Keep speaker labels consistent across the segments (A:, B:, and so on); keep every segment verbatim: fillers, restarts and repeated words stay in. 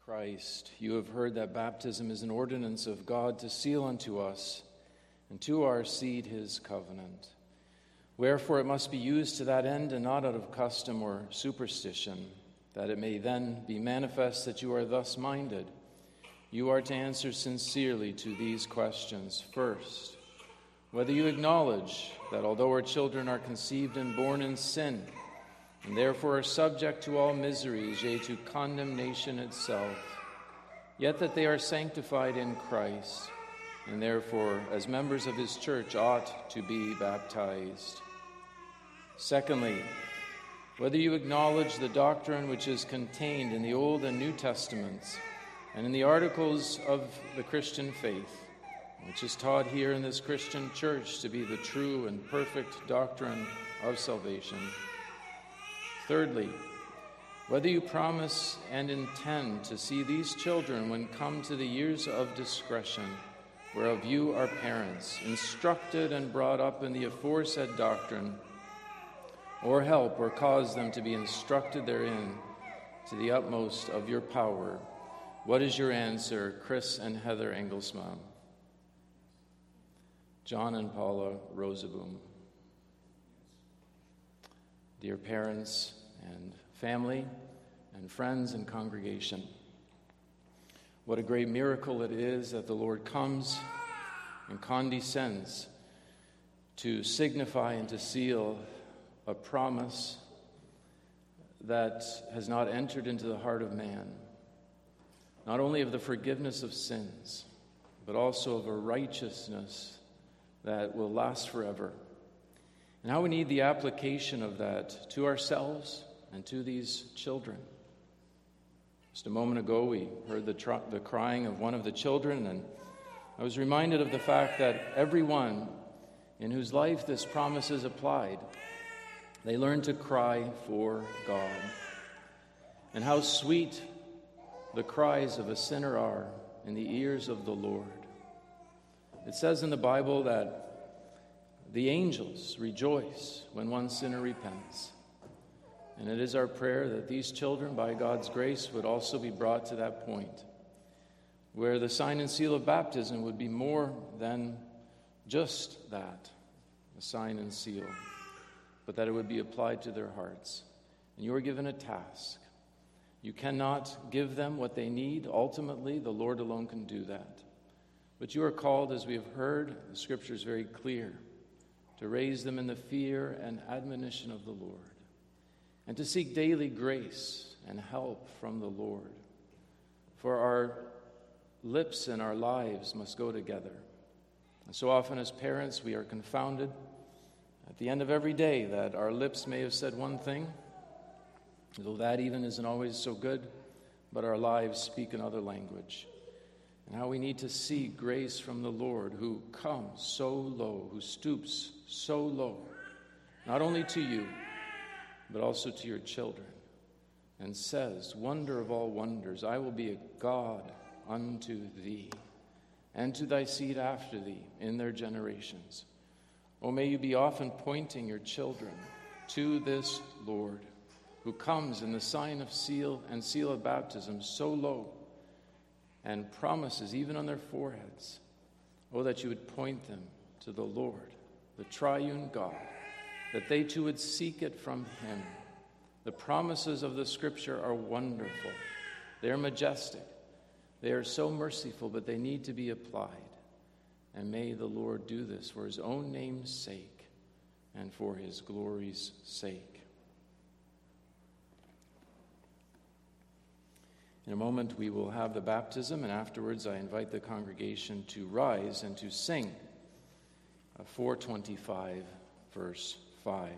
A: Christ, you have heard that baptism is an ordinance of God to seal unto us and to our seed his covenant. Wherefore it must be used to that end and not out of custom or superstition, that it may then be manifest that you are thus minded. You are to answer sincerely to these questions. First, whether you acknowledge that although our children are conceived and born in sin, and therefore are subject to all miseries, yea, to condemnation itself, yet that they are sanctified in Christ, and therefore, as members of his church, ought to be baptized. Secondly, whether you acknowledge the doctrine which is contained in the Old and New Testaments and in the articles of the Christian faith, which is taught here in this Christian church to be the true and perfect doctrine of salvation. Thirdly, whether you promise and intend to see these children, when come to the years of discretion, whereof you are parents, instructed and brought up in the aforesaid doctrine, or help or cause them to be instructed therein to the utmost of your power. What is your answer, Chris and Heather Engelsman? John and Paula Roseboom. Dear parents and family and friends and congregation, what a great miracle it is that the Lord comes and condescends to signify and to seal a promise that has not entered into the heart of man, not only of the forgiveness of sins, but also of a righteousness that will last forever. And how we need the application of that to ourselves and to these children. Just a moment ago, we heard the, tr- the crying of one of the children, and I was reminded of the fact that everyone in whose life this promise is applied, they learn to cry for God. And how sweet the cries of a sinner are in the ears of the Lord. It says in the Bible that the angels rejoice when one sinner repents. And it is our prayer that these children, by God's grace, would also be brought to that point where the sign and seal of baptism would be more than just that, a sign and seal, but that it would be applied to their hearts. And you are given a task. You cannot give them what they need. Ultimately, the Lord alone can do that. But you are called, as we have heard, the Scripture is very clear, to raise them in the fear and admonition of the Lord, and to seek daily grace and help from the Lord. For our lips and our lives must go together. And so often as parents, we are confounded at the end of every day that our lips may have said one thing, though that even isn't always so good, but our lives speak another language. And how we need to see grace from the Lord, who comes so low, who stoops so low, not only to you, but also to your children, and says, wonder of all wonders, I will be a God unto thee, and to thy seed after thee in their generations. Oh, may you be often pointing your children to this Lord, who comes in the sign of seal and seal of baptism so low, and promises even on their foreheads, oh, that you would point them to the Lord, the triune God, that they too would seek it from him. The promises of the Scripture are wonderful. They are majestic. They are so merciful, but they need to be applied. And may the Lord do this for his own name's sake and for his glory's sake. In a moment, we will have the baptism, and afterwards I invite the congregation to rise and to sing four twenty-five, verse five.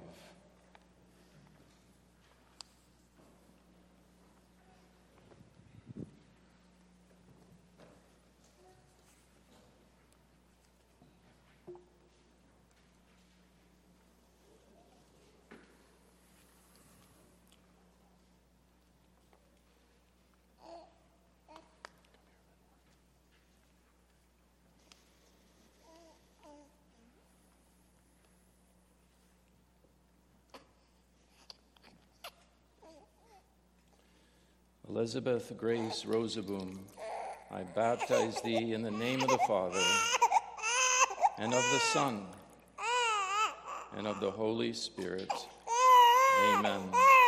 A: Elizabeth Grace Rosaboom, I baptize thee in the name of the Father, and of the Son, and of the Holy Spirit. Amen.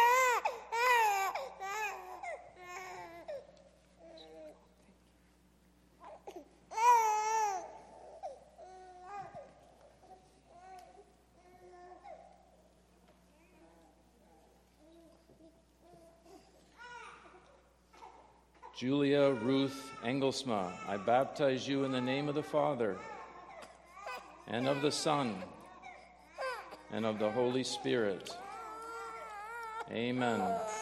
A: Julia Ruth Engelsma, I baptize you in the name of the Father, and of the Son, and of the Holy Spirit. Amen.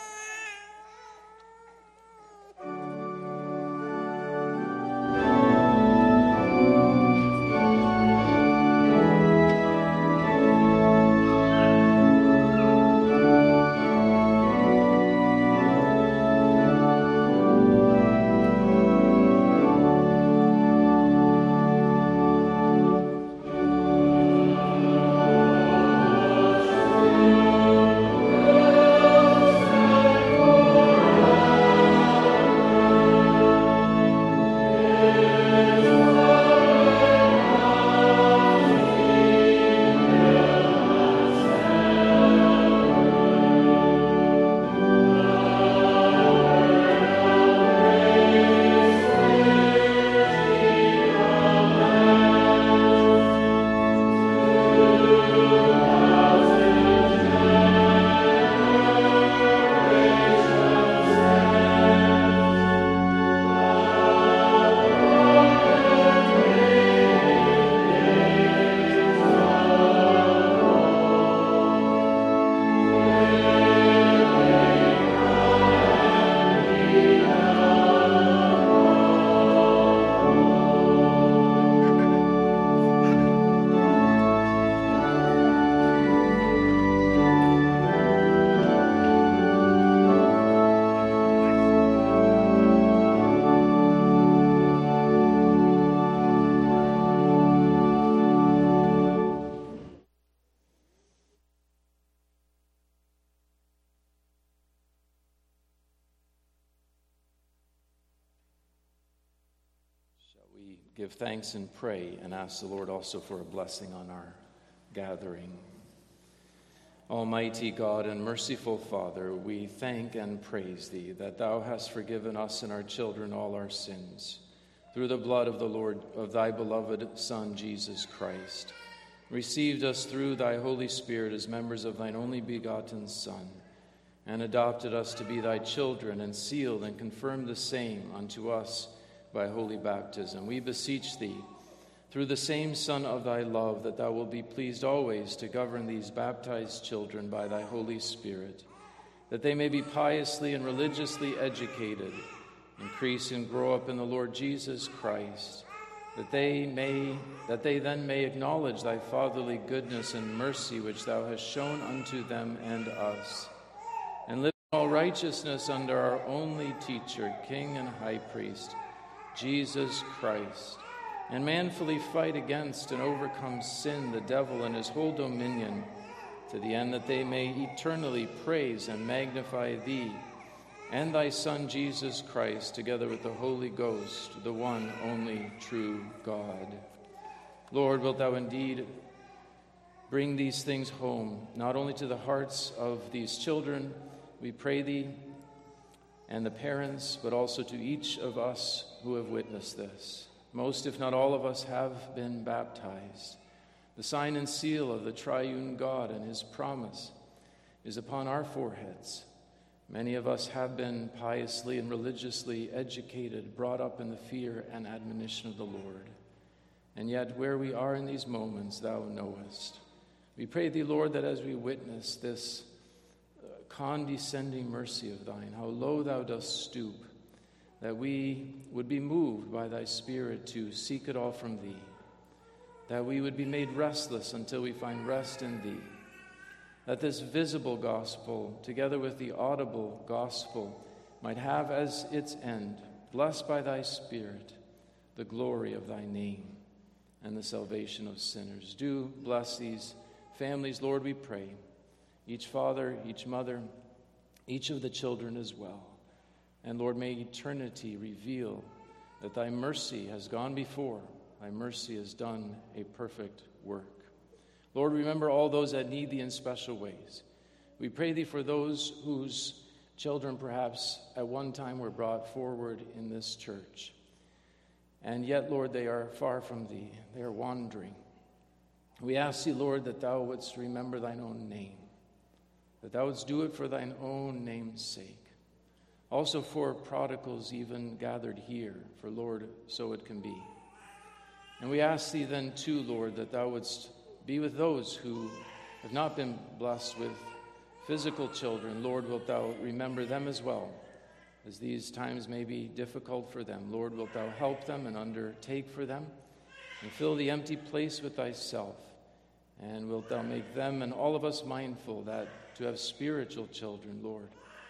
A: Give thanks and pray and ask the Lord also for a blessing on our gathering. Almighty God and merciful Father, we thank and praise thee that thou hast forgiven us and our children all our sins through the blood of the Lord, of thy beloved Son, Jesus Christ. Received us through thy Holy Spirit as members of thine only begotten Son, and adopted us to be thy children, and sealed and confirmed the same unto us by holy baptism. We beseech thee, through the same Son of thy love, that thou wilt be pleased always to govern these baptized children by thy Holy Spirit, that they may be piously and religiously educated, increase and grow up in the Lord Jesus Christ, that they may that they then may acknowledge thy fatherly goodness and mercy which thou hast shown unto them and us, and live in all righteousness under our only teacher, King and High Priest, Jesus Christ, and manfully fight against and overcome sin, the devil, and his whole dominion, to the end that they may eternally praise and magnify thee and thy Son, Jesus Christ, together with the Holy Ghost, the one only true God. Lord, wilt thou indeed bring these things home, not only to the hearts of these children, we pray thee, and the parents, but also to each of us who have witnessed this. Most, if not all of us, have been baptized. The sign and seal of the triune God and his promise is upon our foreheads. Many of us have been piously and religiously educated, brought up in the fear and admonition of the Lord. And yet, where we are in these moments, thou knowest. We pray thee, Lord, that as we witness this condescending mercy of thine, how low thou dost stoop, that we would be moved by thy Spirit to seek it all from thee, that we would be made restless until we find rest in thee, that this visible gospel, together with the audible gospel, might have as its end, blessed by thy Spirit, the glory of thy name and the salvation of sinners. Do bless these families, Lord, we pray. Each father, each mother, each of the children as well. And Lord, may eternity reveal that thy mercy has gone before, thy mercy has done a perfect work. Lord, remember all those that need thee in special ways. We pray thee for those whose children perhaps at one time were brought forward in this church. And yet, Lord, they are far from thee. They are wandering. We ask thee, Lord, that thou wouldst remember thine own name, that thou wouldst do it for thine own name's sake. Also for prodigals even gathered here, for, Lord, so it can be. And we ask thee then, too, Lord, that thou wouldst be with those who have not been blessed with physical children. Lord, wilt thou remember them as well, as these times may be difficult for them. Lord, wilt thou help them and undertake for them, and fill the empty place with thyself. And wilt thou make them and all of us mindful that to have spiritual children, Lord,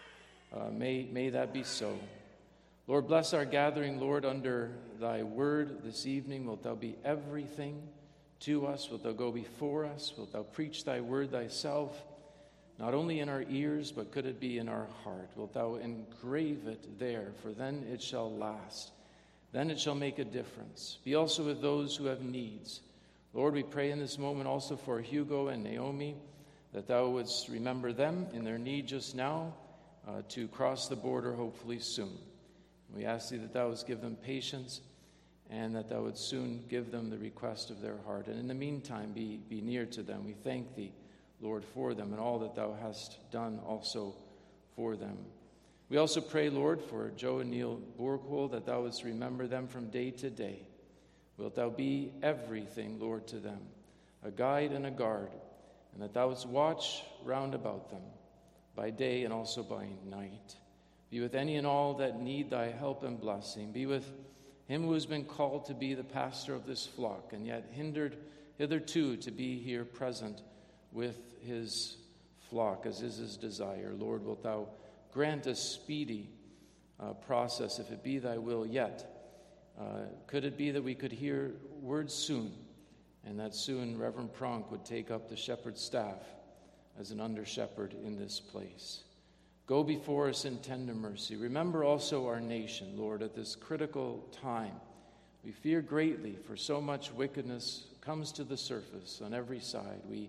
A: uh, may, may that be so. Lord, bless our gathering, Lord, under thy word this evening. Wilt thou be everything to us? Wilt thou go before us? Wilt thou preach thy word thyself, not only in our ears, but could it be in our heart? Wilt thou engrave it there, for then it shall last. Then it shall make a difference. Be also with those who have needs. Lord, we pray in this moment also for Hugo and Naomi, that thou wouldst remember them in their need just now uh, to cross the border hopefully soon. We ask thee that thou wouldst give them patience and that thou wouldst soon give them the request of their heart. And in the meantime, be, be near to them. We thank thee, Lord, for them and all that thou hast done also for them. We also pray, Lord, for Joe and Neil Borgwald, that thou wouldst remember them from day to day. Wilt thou be everything, Lord, to them, a guide and a guard, and that thou wouldst watch round about them by day and also by night. Be with any and all that need thy help and blessing. Be with him who has been called to be the pastor of this flock, and yet hindered hitherto to be here present with his flock, as is his desire. Lord, wilt thou grant a speedy uh, process, if it be thy will yet. Uh, could it be that we could hear words soon, and that soon Reverend Pronk would take up the shepherd's staff as an under-shepherd in this place. Go before us in tender mercy. Remember also our nation, Lord, at this critical time. We fear greatly, for so much wickedness comes to the surface on every side. We,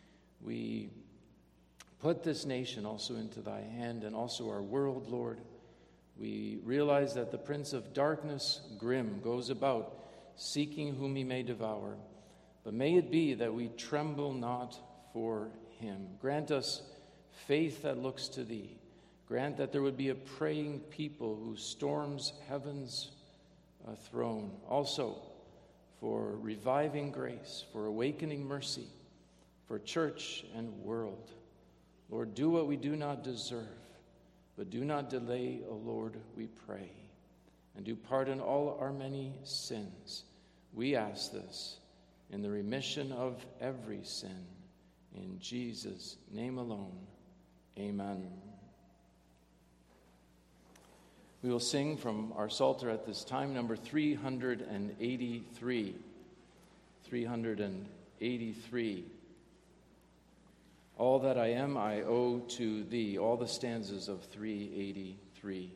A: we put this nation also into thy hand, and also our world, Lord. We realize that the prince of darkness, grim, goes about seeking whom he may devour. But may it be that we tremble not for him. Grant us faith that looks to thee. Grant that there would be a praying people who storms heaven's uh, throne. Also for reviving grace, for awakening mercy, for church and world. Lord, do what we do not deserve. But do not delay, O Lord, we pray, and do pardon all our many sins. We ask this in the remission of every sin. In Jesus' name alone, amen. We will sing from our Psalter at this time, number three hundred eighty-three. three hundred eighty-three. All that I am, I owe to thee. All the stanzas of three eighty-three.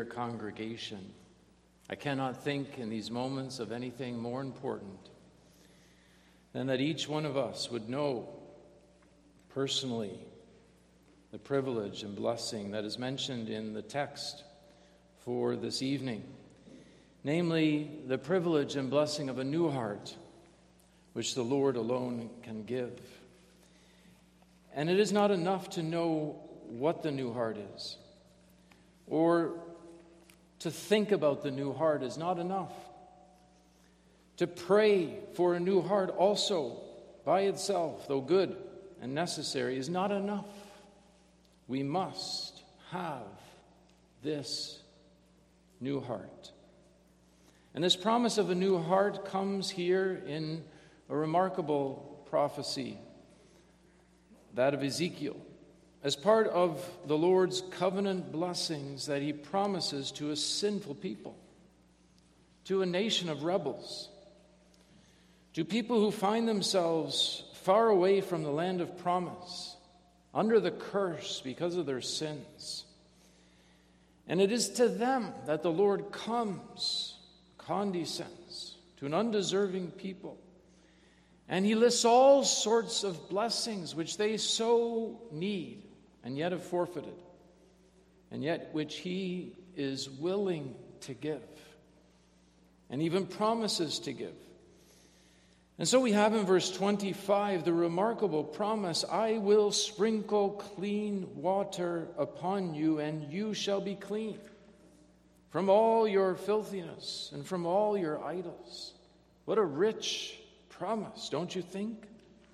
A: dear congregation, I cannot think in these moments of anything more important than that each one of us would know personally the privilege and blessing that is mentioned in the text for this evening, namely the privilege and blessing of a new heart, which the Lord alone can give. And it is not enough to know what the new heart is, or to think about the new heart is not enough. To pray for a new heart also by itself, though good and necessary, is not enough. We must have this new heart. And this promise of a new heart comes here in a remarkable prophecy, that of Ezekiel, as part of the Lord's covenant blessings that he promises to a sinful people, to a nation of rebels, to people who find themselves far away from the land of promise, under the curse because of their sins. And it is to them that the Lord comes, condescends to an undeserving people. And he lists all sorts of blessings which they so need and yet have forfeited, and yet which he is willing to give, and even promises to give. And so we have in verse twenty-five the remarkable promise, I will sprinkle clean water upon you, and you shall be clean from all your filthiness and from all your idols. What a rich promise, don't you think?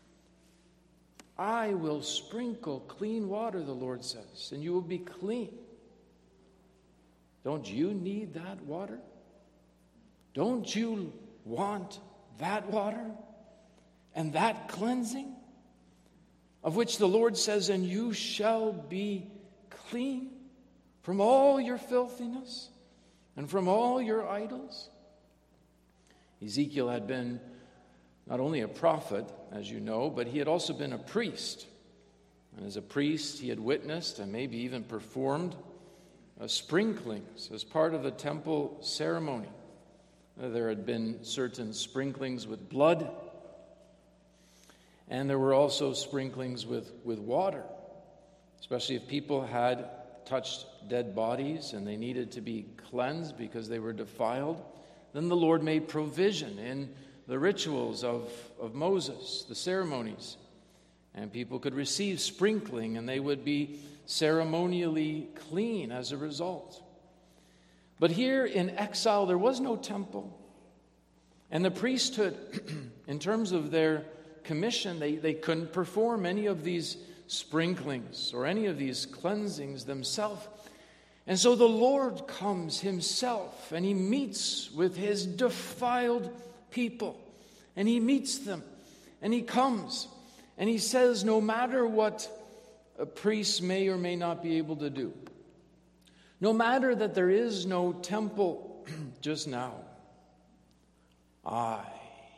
A: I will sprinkle clean water, the Lord says, and you will be clean. Don't you need that water? Don't you want that water and that cleansing, of which the Lord says, and you shall be clean from all your filthiness and from all your idols? Ezekiel had been not only a prophet, as you know, but he had also been a priest. And as a priest, he had witnessed and maybe even performed uh, sprinklings as part of the temple ceremony. Uh, there had been certain sprinklings with blood, and there were also sprinklings with, with water, especially if people had touched dead bodies and they needed to be cleansed because they were defiled. Then the Lord made provision in the rituals of, of Moses, the ceremonies. And people could receive sprinkling, and they would be ceremonially clean as a result. But here in exile, there was no temple. And the priesthood, in terms of their commission, they, they couldn't perform any of these sprinklings or any of these cleansings themselves. And so the Lord comes himself, and he meets with his defiled people, and he meets them, and he comes, and he says, no matter what a priest may or may not be able to do, no matter that there is no temple just now, I,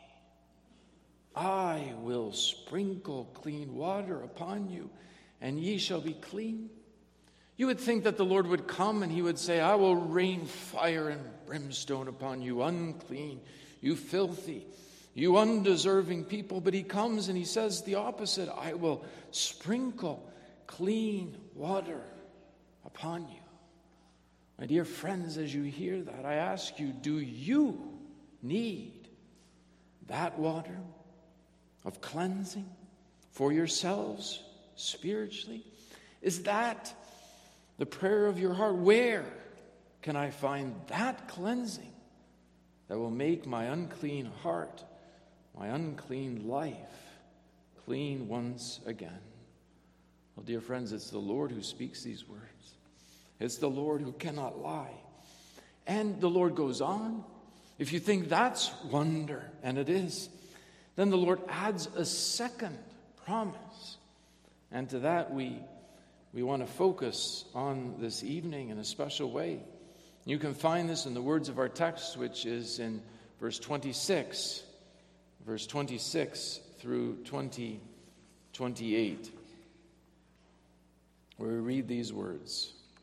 A: I will sprinkle clean water upon you, and ye shall be clean. You would think that the Lord would come and he would say, I will rain fire and brimstone upon you, unclean, you filthy, you undeserving people. But he comes and he says the opposite. I will sprinkle clean water upon you. My dear friends, as you hear that, I ask you, do you need that water of cleansing for yourselves spiritually? Is that the prayer of your heart? Where can I find that cleansing that will make my unclean heart, my unclean life, clean once again? Well, dear friends, it's the Lord who speaks these words. It's the Lord who cannot lie. And the Lord goes on. If you think that's wonder, and it is, then the Lord adds a second promise. And to that we we want to focus on this evening in a special way. You can find this in the words of our text, which is in verse twenty-six, verse twenty-six through twenty, twenty-eight, where we read these words.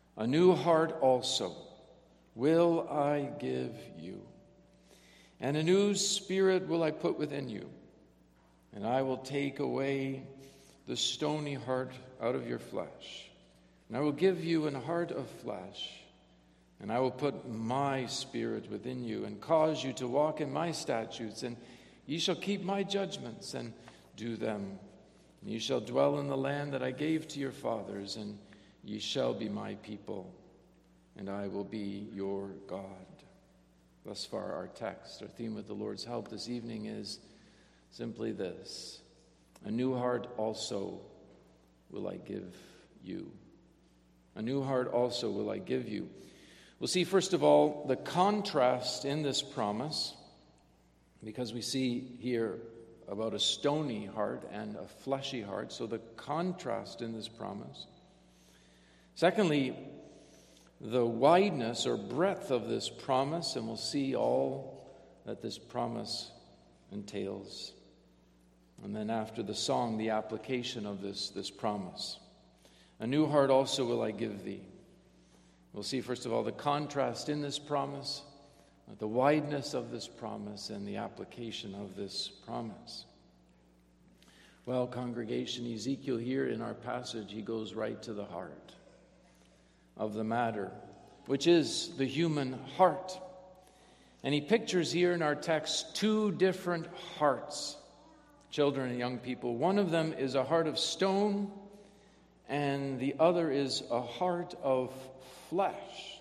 A: A new heart also will I give you, and a new spirit will I put within you, and I will take away the stony heart out of your flesh, and I will give you an heart of flesh, and I will put my spirit within you, and cause you to walk in my statutes, and ye shall keep my judgments and do them. And ye shall dwell in the land that I gave to your fathers, and ye shall be my people, and I will be your God. Thus far our text, our theme with the Lord's help this evening is simply this: a new heart also will I give you. A new heart also will I give you. We'll see, first of all, the contrast in this promise, because we see here about a stony heart and a fleshy heart, so the contrast in this promise. Secondly, the wideness or breadth of this promise, and we'll see all that this promise entails. And then after the song, the application of this, this promise. A new heart also will I give thee. We'll see, first of all, the contrast in this promise, the wideness of this promise, and the application of this promise. Well, congregation, Ezekiel here in our passage, he goes right to the heart of the matter, which is the human heart. And he pictures here in our text two different hearts, children and young people. One of them is a heart of stone, and the other is a heart of flesh.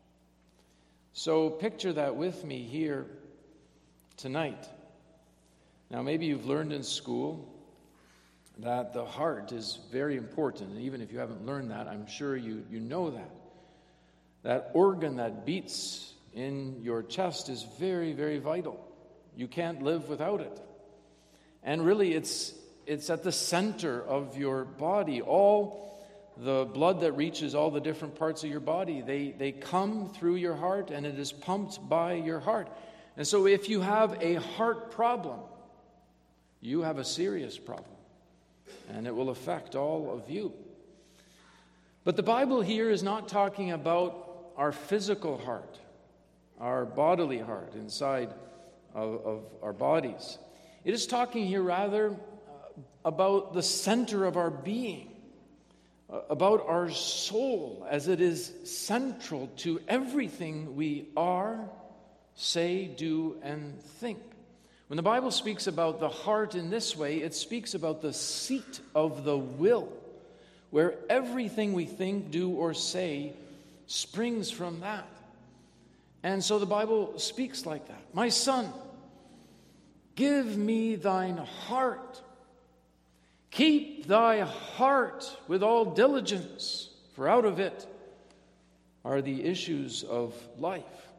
A: So picture that with me here tonight. Now, maybe you've learned in school that the heart is very important. And even if you haven't learned that, I'm sure you, you know that. That organ that beats in your chest is very, very vital. You can't live without it. And really, it's it's at the center of your body. All the blood that reaches all the different parts of your body, they, they come through your heart, and it is pumped by your heart. And so if you have a heart problem, you have a serious problem, and it will affect all of you. But the Bible here is not talking about our physical heart, our bodily heart inside of, of our bodies. It is talking here rather about the center of our being, about our soul, as it is central to everything we are, say, do, and think. When the Bible speaks about the heart in this way, it speaks about the seat of the will, where everything we think, do, or say springs from that. And so the Bible speaks like that. My son, give me thine heart. Keep thy heart with all diligence, for out of it are the issues of life.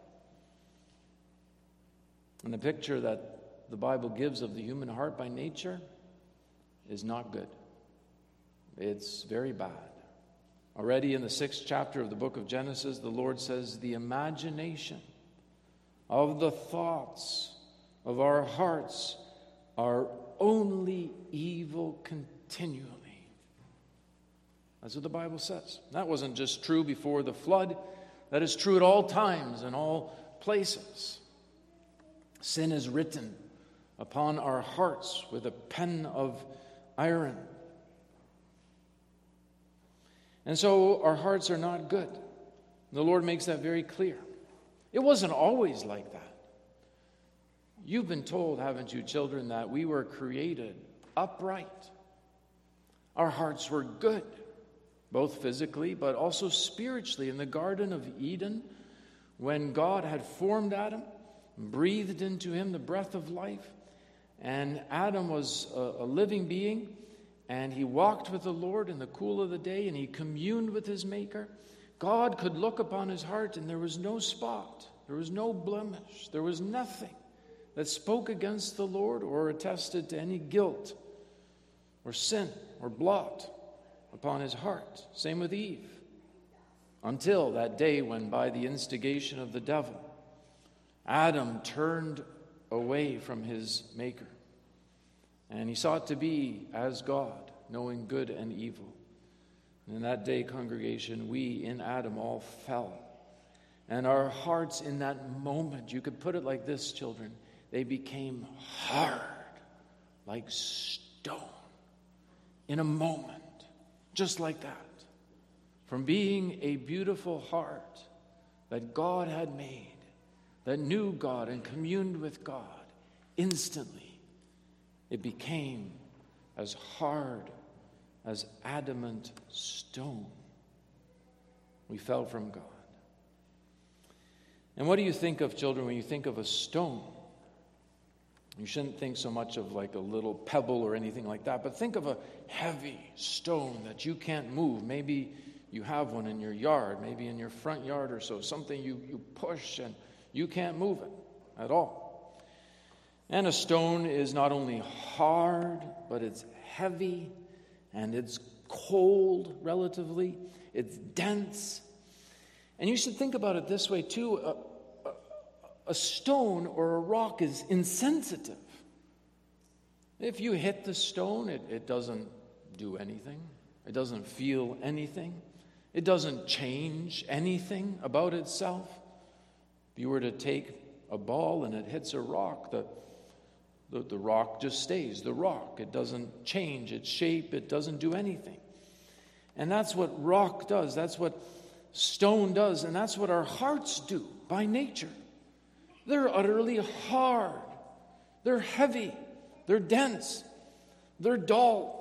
A: And the picture that the Bible gives of the human heart by nature is not good. It's very bad. Already in the sixth chapter of the book of Genesis, the Lord says, the imagination of the thoughts of our hearts are only evil continually. That's what the Bible says. That wasn't just true before the flood. That is true at all times and all places. Sin is written upon our hearts with a pen of iron. And so our hearts are not good. The Lord makes that very clear. It wasn't always like that. You've been told, haven't you, children, that we were created upright. Our hearts were good, both physically but also spiritually. In the Garden of Eden, when God had formed Adam, breathed into him the breath of life, and Adam was a, a living being, and he walked with the Lord in the cool of the day, and he communed with his Maker. God could look upon his heart, and there was no spot, there was no blemish, there was nothing that spoke against the Lord or attested to any guilt or sin or blot upon his heart. Same with Eve. Until that day when, by the instigation of the devil, Adam turned away from his Maker, and he sought to be as God, knowing good and evil. And in that day, congregation, we in Adam all fell. And our hearts in that moment, you could put it like this, children, they became hard, like stone, in a moment, just like that. From being a beautiful heart that God had made, that knew God and communed with God, instantly it became as hard as adamant stone. We fell from God. And what do you think of, children, when you think of a stone? You shouldn't think so much of like a little pebble or anything like that, but think of a heavy stone that you can't move. Maybe you have one in your yard, maybe in your front yard or so, something you, you push and you can't move it at all. And a stone is not only hard, but it's heavy and it's cold relatively. It's dense. And you should think about it this way too. A, a, a stone or a rock is insensitive. If you hit the stone, it, it doesn't do anything. It doesn't feel anything. It doesn't change anything about itself. If you were to take a ball and it hits a rock, the, the, the rock just stays the rock. It doesn't change its shape. It doesn't do anything. And that's what rock does. That's what stone does. And that's what our hearts do by nature. They're utterly hard. They're heavy. They're dense. They're dull.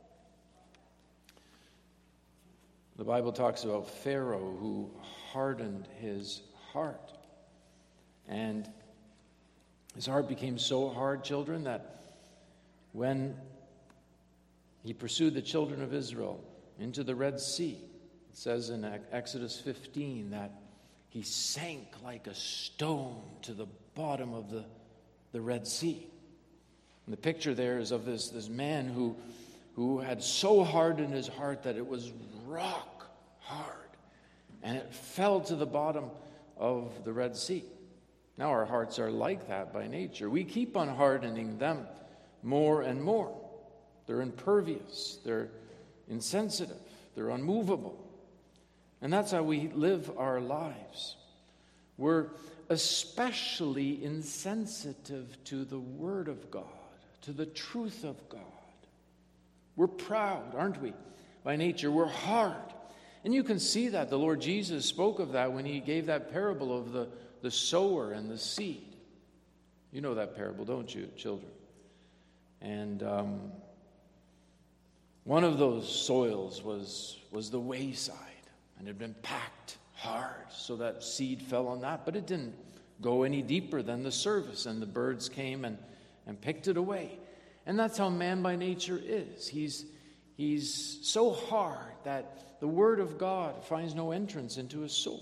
A: The Bible talks about Pharaoh who hardened his heart. And his heart became so hard, children, that when he pursued the children of Israel into the Red Sea, it says in Exodus fifteen that he sank like a stone to the bottom of the, the Red Sea. And the picture there is of this, this man who, who had so hardened his heart that it was rock hard. And it fell to the bottom of the Red Sea. Now our hearts are like that by nature. We keep on hardening them more and more. They're impervious. They're insensitive. They're unmovable. And that's how we live our lives. We're especially insensitive to the Word of God, to the truth of God. We're proud, aren't we? By nature, we're hard. And you can see that. The Lord Jesus spoke of that when he gave that parable of the, the sower and the seed. You know that parable, don't you, children? And um, one of those soils was, was the wayside. And it had been packed hard so that seed fell on that. But it didn't go any deeper than the surface. And the birds came and, and picked it away. And that's how man by nature is. He's, he's so hard that the Word of God finds no entrance into his soul.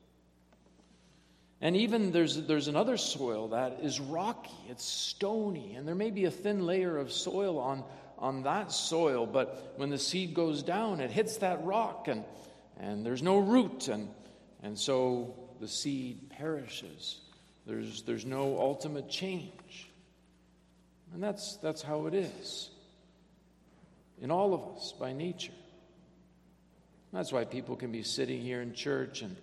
A: And even there's, there's another soil that is rocky. It's stony. And there may be a thin layer of soil on, on that soil. But when the seed goes down, it hits that rock and And there's no root, and and so the seed perishes. There's there's no ultimate change. And that's that's how it is in all of us by nature. That's why people can be sitting here in church and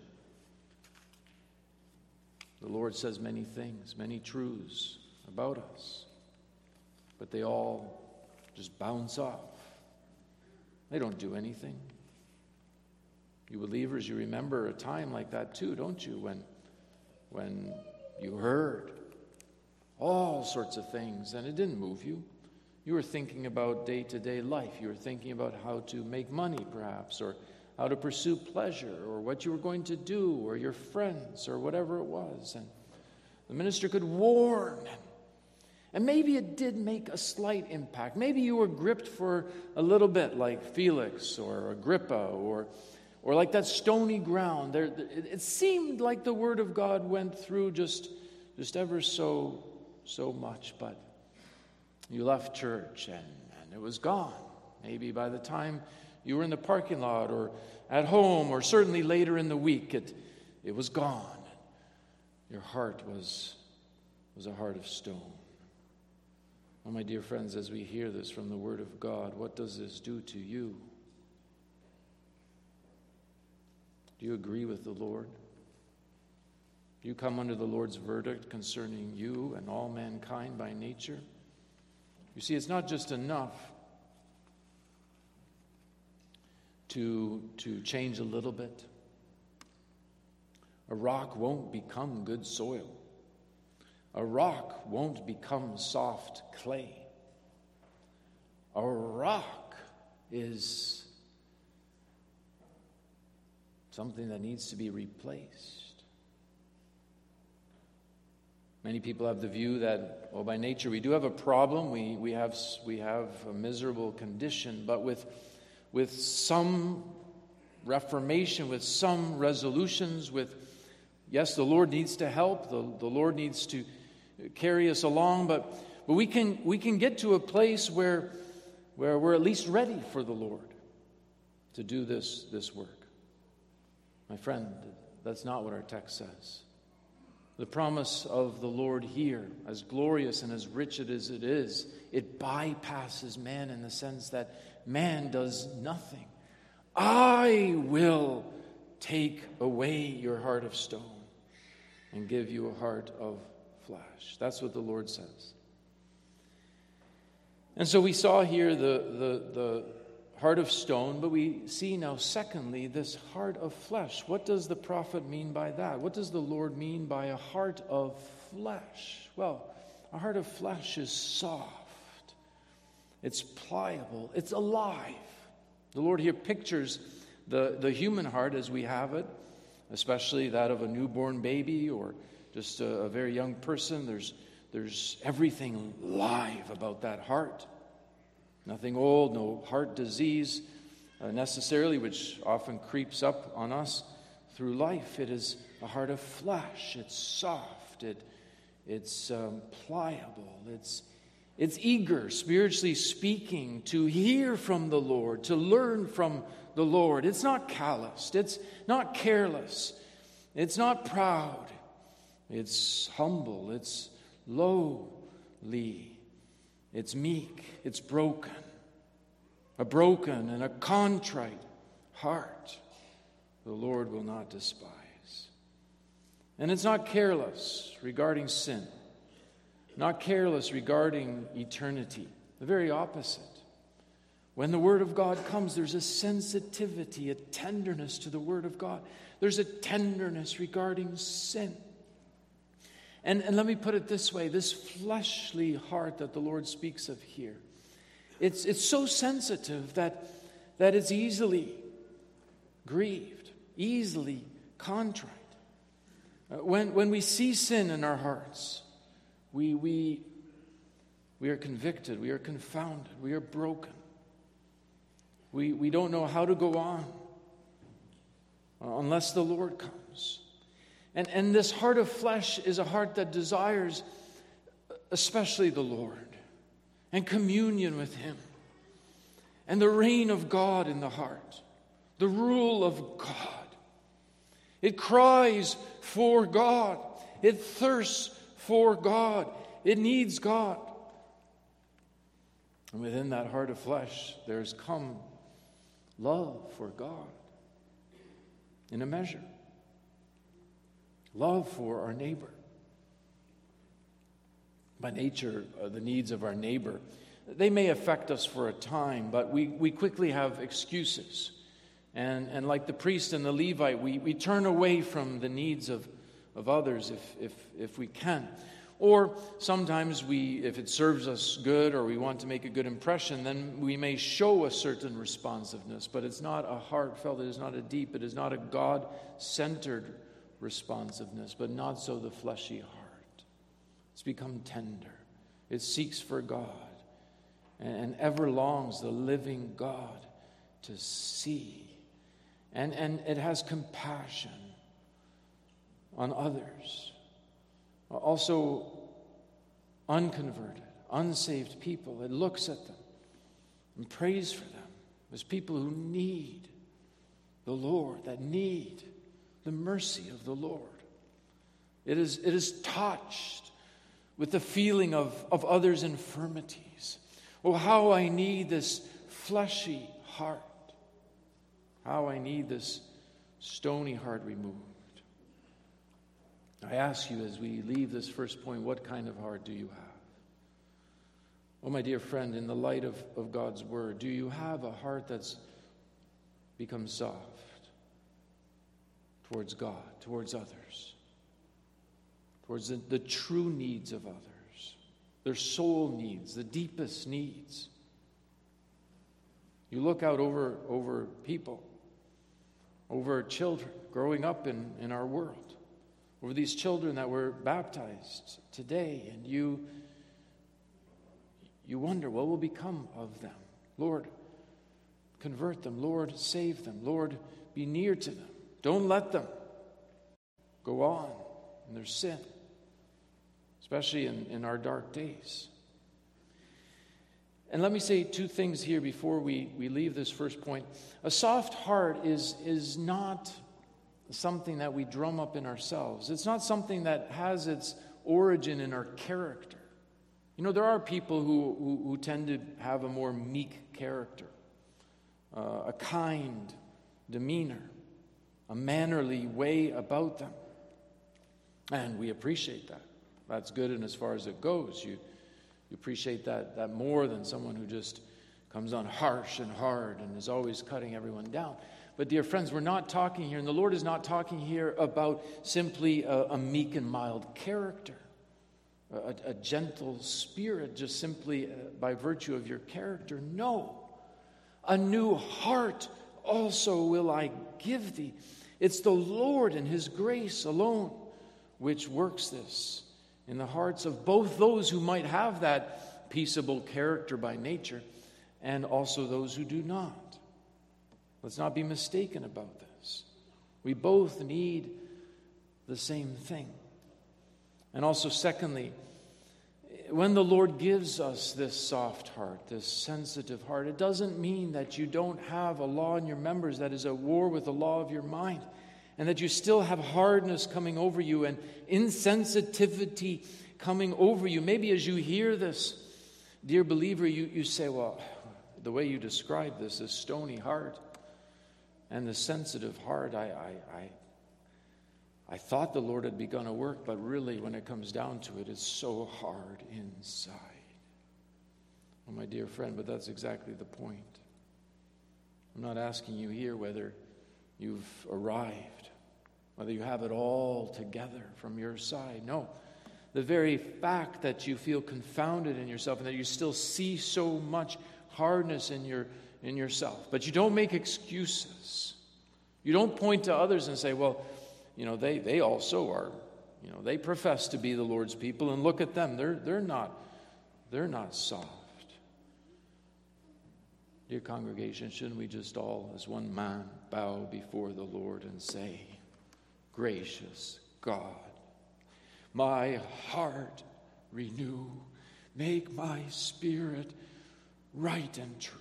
A: the Lord says many things, many truths about us, but they all just bounce off. They don't do anything. You believers, you remember a time like that too, don't you? When, when you heard all sorts of things and it didn't move you. You were thinking about day-to-day life. You were thinking about how to make money, perhaps, or how to pursue pleasure, or what you were going to do, or your friends, or whatever it was. And the minister could warn. And maybe it did make a slight impact. Maybe you were gripped for a little bit, like Felix or Agrippa, or Or like that stony ground. There, it seemed like the Word of God went through just, just ever so, so much. But you left church and, and it was gone. Maybe by the time you were in the parking lot or at home or certainly later in the week, it, it was gone. Your heart was, was a heart of stone. Well, my dear friends, as we hear this from the Word of God, what does this do to you? Do you agree with the Lord? Do you come under the Lord's verdict concerning you and all mankind by nature? You see, it's not just enough to, to change a little bit. A rock won't become good soil. A rock won't become soft clay. A rock is something that needs to be replaced. Many people have the view that, well, by nature we do have a problem. We we have we have a miserable condition, but with with some reformation, with some resolutions, with yes, the Lord needs to help. The, the Lord needs to carry us along, but but we can we can get to a place where where we're at least ready for the Lord to do this this work. My friend, that's not what our text says. The promise of the Lord here, as glorious and as rich as it is, it bypasses man in the sense that man does nothing. I will take away your heart of stone and give you a heart of flesh. That's what the Lord says. And so we saw here the, the, the heart of stone, but we see now, secondly, this heart of flesh. What does the prophet mean by that? What does the Lord mean by a heart of flesh? Well, a heart of flesh is soft. It's pliable. It's alive. The Lord here pictures the, the human heart as we have it, especially that of a newborn baby or just a, a very young person. There's, there's everything live about that heart. Nothing old, no heart disease uh, necessarily, which often creeps up on us through life. It is a heart of flesh. It's soft. It, it's um, pliable. It's, it's eager, spiritually speaking, to hear from the Lord, to learn from the Lord. It's not calloused. It's not careless. It's not proud. It's humble. It's lowly. It's meek, it's broken. A broken and a contrite heart the Lord will not despise. And it's not careless regarding sin, not careless regarding eternity. The very opposite. When the Word of God comes, there's a sensitivity, a tenderness to the Word of God. There's a tenderness regarding sin. And, and let me put it this way, this fleshly heart that the Lord speaks of here, it's, it's so sensitive that, that it's easily grieved, easily contrite. Uh, when, when we see sin in our hearts, we, we, we are convicted, we are confounded, we are broken. We, we don't know how to go on uh, unless the Lord comes. And, and this heart of flesh is a heart that desires especially the Lord and communion with Him and the reign of God in the heart, the rule of God. It cries for God. It thirsts for God. It needs God. And within that heart of flesh, there's come love for God in a measure. Love for our neighbor. By nature, uh, the needs of our neighbor, they may affect us for a time, but we, we quickly have excuses. And, and like the priest and the Levite, we, we turn away from the needs of, of others if, if, if we can. Or sometimes we, if it serves us good or we want to make a good impression, then we may show a certain responsiveness, but it's not a heartfelt, it is not a deep, it is not a God-centered responsiveness, but not so the fleshy heart. It's become tender. It seeks for God and, and ever longs the living God to see. And, and it has compassion on others. Also, unconverted, unsaved people. It looks at them and prays for them as people who need the Lord, that need the mercy of the Lord. It is, it is touched with the feeling of, of others' infirmities. Oh, how I need this fleshy heart. How I need this stony heart removed. I ask you as we leave this first point, what kind of heart do you have? Oh, my dear friend, in the light of, of God's word, do you have a heart that's become soft towards God, towards others, towards the, the true needs of others, their soul needs, the deepest needs? You look out over, over people, over children growing up in, in our world, over these children that were baptized today, and you You wonder what will become of them. Lord, convert them. Lord, save them. Lord, be near to them. Don't let them go on in their sin, especially in, in our dark days. And let me say two things here before we, we leave this first point. A soft heart is, is not something that we drum up in ourselves. It's not something that has its origin in our character. You know, there are people who, who, who tend to have a more meek character, uh, a kind demeanor, a mannerly way about them. And we appreciate that. That's good, and as far as it goes, you, you appreciate that, that more than someone who just comes on harsh and hard and is always cutting everyone down. But dear friends, we're not talking here, and the Lord is not talking here about simply a, a meek and mild character. A, a gentle spirit just simply uh, by virtue of your character. No. A new heart also will I give thee. It's the Lord and His grace alone which works this in the hearts of both those who might have that peaceable character by nature and also those who do not. Let's not be mistaken about this. We both need the same thing. And also, secondly, when the Lord gives us this soft heart, this sensitive heart, it doesn't mean that you don't have a law in your members that is at war with the law of your mind, and that you still have hardness coming over you and insensitivity coming over you. Maybe as you hear this, dear believer, you, you say, well, the way you describe this, this stony heart and the sensitive heart, I, I, I I thought the Lord had begun a work, but really when it comes down to it, it's so hard inside. Oh, my dear friend, but that's exactly the point. I'm not asking you here whether you've arrived, whether you have it all together from your side. No. The very fact that you feel confounded in yourself and that you still see so much hardness in your in yourself, but you don't make excuses. You don't point to others and say, well, you know, they, they also are, you know, they profess to be the Lord's people, and look at them. They're, they're not, they're not soft. Dear congregation, shouldn't we just all, as one man, bow before the Lord and say, gracious God, my heart renew, make my spirit right and true.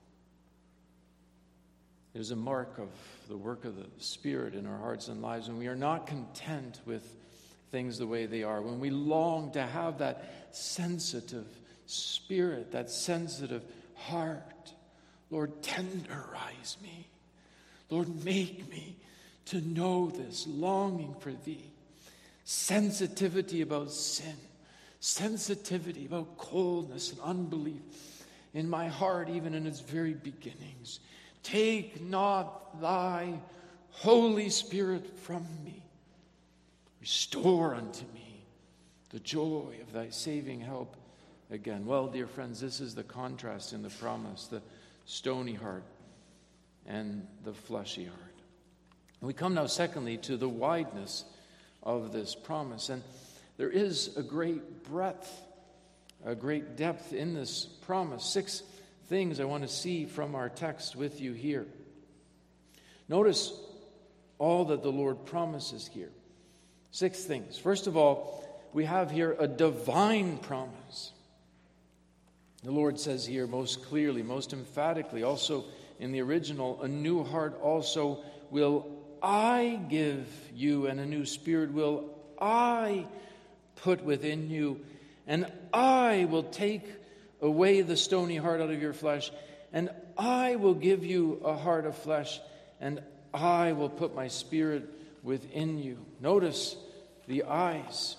A: It is a mark of the work of the Spirit in our hearts and lives when we are not content with things the way they are, when we long to have that sensitive spirit, that sensitive heart. Lord, tenderize me. Lord, make me to know this longing for Thee. Sensitivity about sin, sensitivity about coldness and unbelief in my heart, even in its very beginnings. Take not Thy Holy Spirit from me. Restore unto me the joy of Thy saving help again. Well, dear friends, this is the contrast in the promise, the stony heart and the fleshy heart. And we come now, secondly, to the wideness of this promise. And there is a great breadth, a great depth in this promise. Six things I want to see from our text with you here. Notice all that the Lord promises here. Six things. First of all, we have here a divine promise. The Lord says here most clearly, most emphatically, also in the original, a new heart also will I give you, and a new spirit will I put within you, and I will take away the stony heart out of your flesh, and I will give you a heart of flesh, and I will put my Spirit within you. Notice the eyes.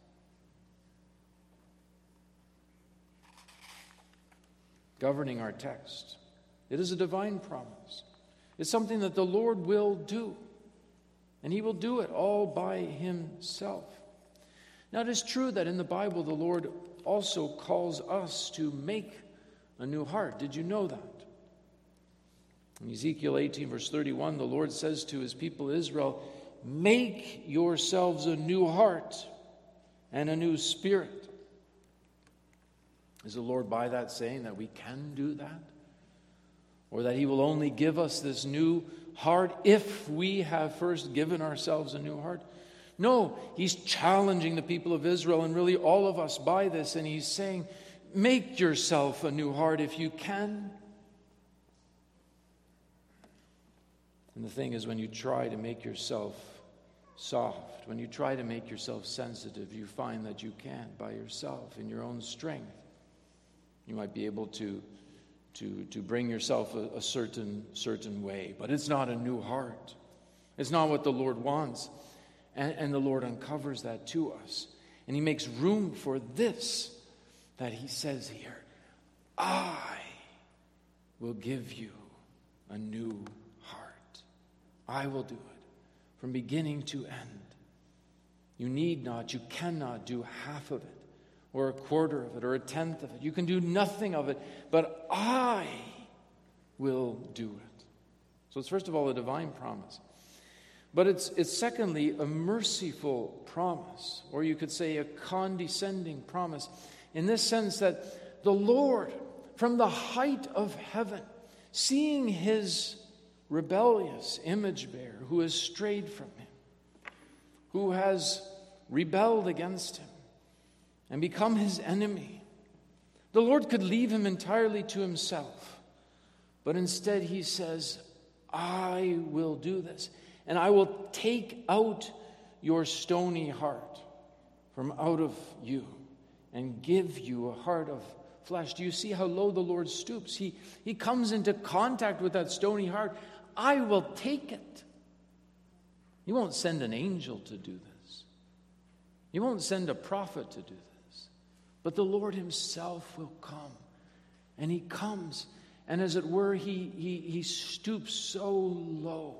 A: Governing our text. It is a divine promise. It's something that the Lord will do. And he will do it all by himself. Now, it is true that in the Bible, the Lord also calls us to make a new heart. Did you know that? In Ezekiel eighteen, verse thirty-one, the Lord says to his people Israel, make yourselves a new heart and a new spirit. Is the Lord by that saying that we can do that? Or that he will only give us this new heart if we have first given ourselves a new heart? No, he's challenging the people of Israel and really all of us by this, and he's saying, make yourself a new heart if you can. And the thing is, when you try to make yourself soft, when you try to make yourself sensitive, you find that you can't by yourself in your own strength. You might be able to to, to bring yourself a, a certain certain way, but it's not a new heart. It's not what the Lord wants. And, and the Lord uncovers that to us. And he makes room for this that he says here, I will give you a new heart. I will do it from beginning to end. You need not, you cannot do half of it, or a quarter of it, or a tenth of it. You can do nothing of it, but I will do it. So it's first of all a divine promise. But it's, it's secondly a merciful promise, or you could say a condescending promise, in this sense that the Lord, from the height of heaven, seeing his rebellious image bearer who has strayed from him, who has rebelled against him and become his enemy, the Lord could leave him entirely to himself. But instead he says, I will do this. And I will take out your stony heart from out of you and give you a heart of flesh. Do you see how low the Lord stoops? He, he comes into contact with that stony heart. I will take it. He won't send an angel to do this. He won't send a prophet to do this. But the Lord himself will come. And he comes, and as it were, he, he, he stoops so low.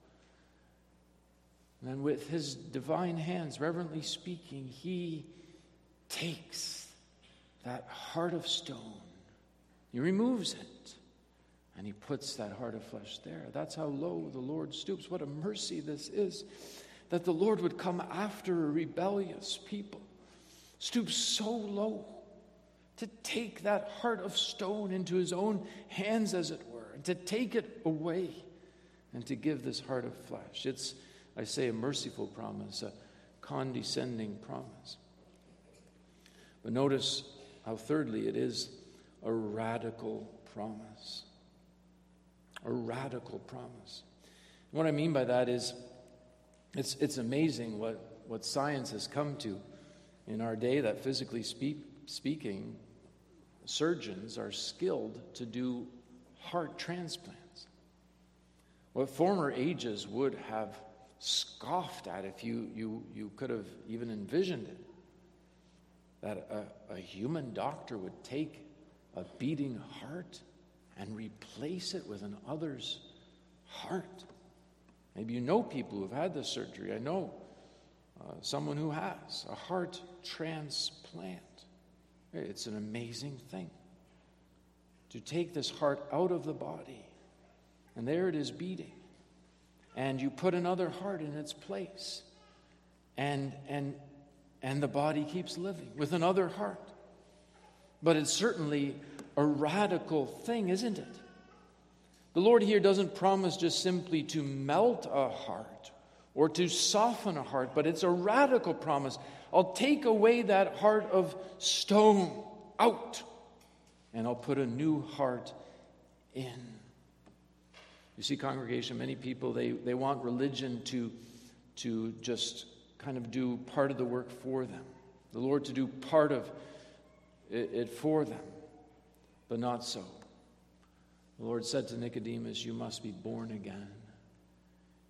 A: And with his divine hands, reverently speaking, he takes that heart of stone. He removes it. And he puts that heart of flesh there. That's how low the Lord stoops. What a mercy this is. That the Lord would come after a rebellious people. Stoop so low. To take that heart of stone into his own hands, as it were. And to take it away. And to give this heart of flesh. It's, I say, a merciful promise, a condescending promise. But notice how thirdly it is a radical promise. A radical promise. And what I mean by that is it's it's amazing what, what science has come to in our day, that physically speak, speaking, surgeons are skilled to do heart transplants. What former ages would have scoffed at if you, you, you could have even envisioned it. That a, a human doctor would take a beating heart and replace it with another's heart. Maybe you know people who've had this surgery. I know uh, someone who has a heart transplant. It's an amazing thing to take this heart out of the body, and there it is beating. And you put another heart in its place. And, and, and the body keeps living with another heart. But it's certainly a radical thing, isn't it? The Lord here doesn't promise just simply to melt a heart or to soften a heart, but it's a radical promise. I'll take away that heart of stone out, and I'll put a new heart in. You see, congregation, many people, they, they want religion to, to just kind of do part of the work for them. The Lord to do part of it, it for them, but not so. The Lord said to Nicodemus, you must be born again.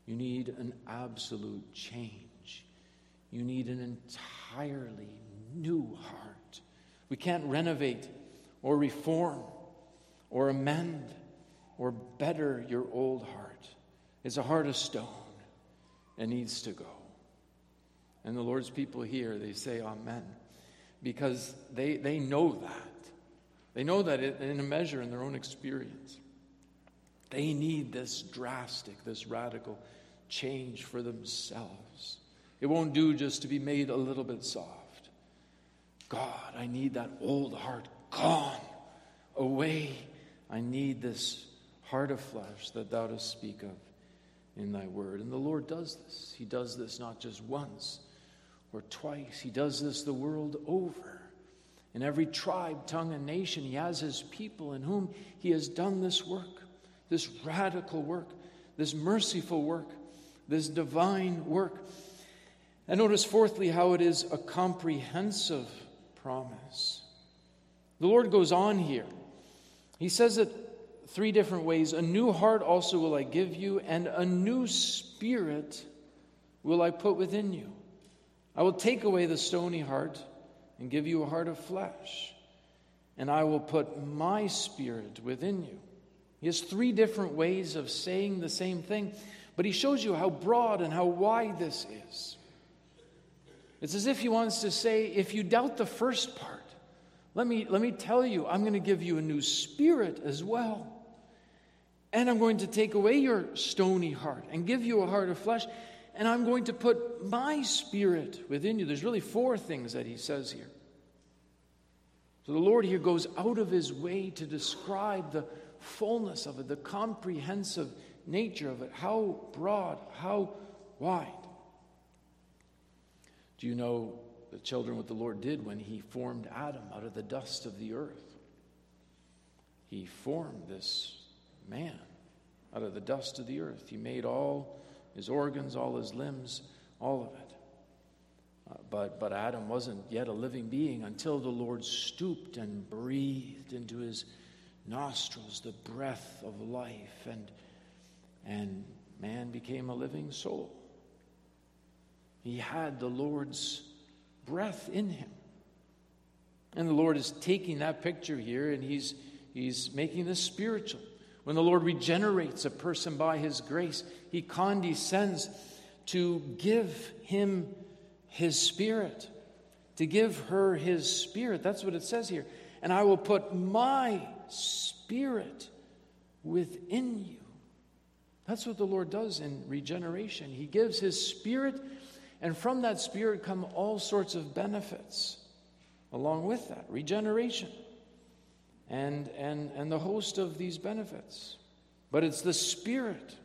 A: You need an absolute change. You need an entirely new heart. We can't renovate or reform or amend or better your old heart. It's a heart of stone and needs to go. And the Lord's people here, they say amen, because they, they know that. They know that in a measure in their own experience. They need this drastic, this radical change for themselves. It won't do just to be made a little bit soft. God, I need that old heart gone, away. I need this heart of flesh that thou dost speak of in thy word. And the Lord does this. He does this not just once or twice. He does this the world over. In every tribe, tongue, and nation, he has his people in whom he has done this work, this radical work, this merciful work, this divine work. And notice fourthly how it is a comprehensive promise. The Lord goes on here. He says it three different ways. A new heart also will I give you, and a new spirit will I put within you. I will take away the stony heart and give you a heart of flesh, and I will put my spirit within you. He has three different ways of saying the same thing, but he shows you how broad and how wide this is. It's as if he wants to say, if you doubt the first part, let me, let me tell you, I'm going to give you a new spirit as well. And I'm going to take away your stony heart and give you a heart of flesh, and I'm going to put my spirit within you. There's really four things that he says here. So the Lord here goes out of his way to describe the fullness of it, the comprehensive nature of it, how broad, how wide. Do you know the children what the Lord did when he formed Adam out of the dust of the earth? He formed this man out of the dust of the earth. He made all his organs, all his limbs, all of it. Uh, but, but Adam wasn't yet a living being until the Lord stooped and breathed into his nostrils the breath of life, and, and man became a living soul. He had the Lord's breath in him. And the Lord is taking that picture here, and he's, he's making this spiritual. When the Lord regenerates a person by his grace, he condescends to give him his spirit, to give her his spirit. That's what it says here. And I will put my spirit within you. That's what the Lord does in regeneration. He gives his spirit, and from that spirit come all sorts of benefits along with that. Regeneration. And, and, and the host of these benefits. But it's the Spirit.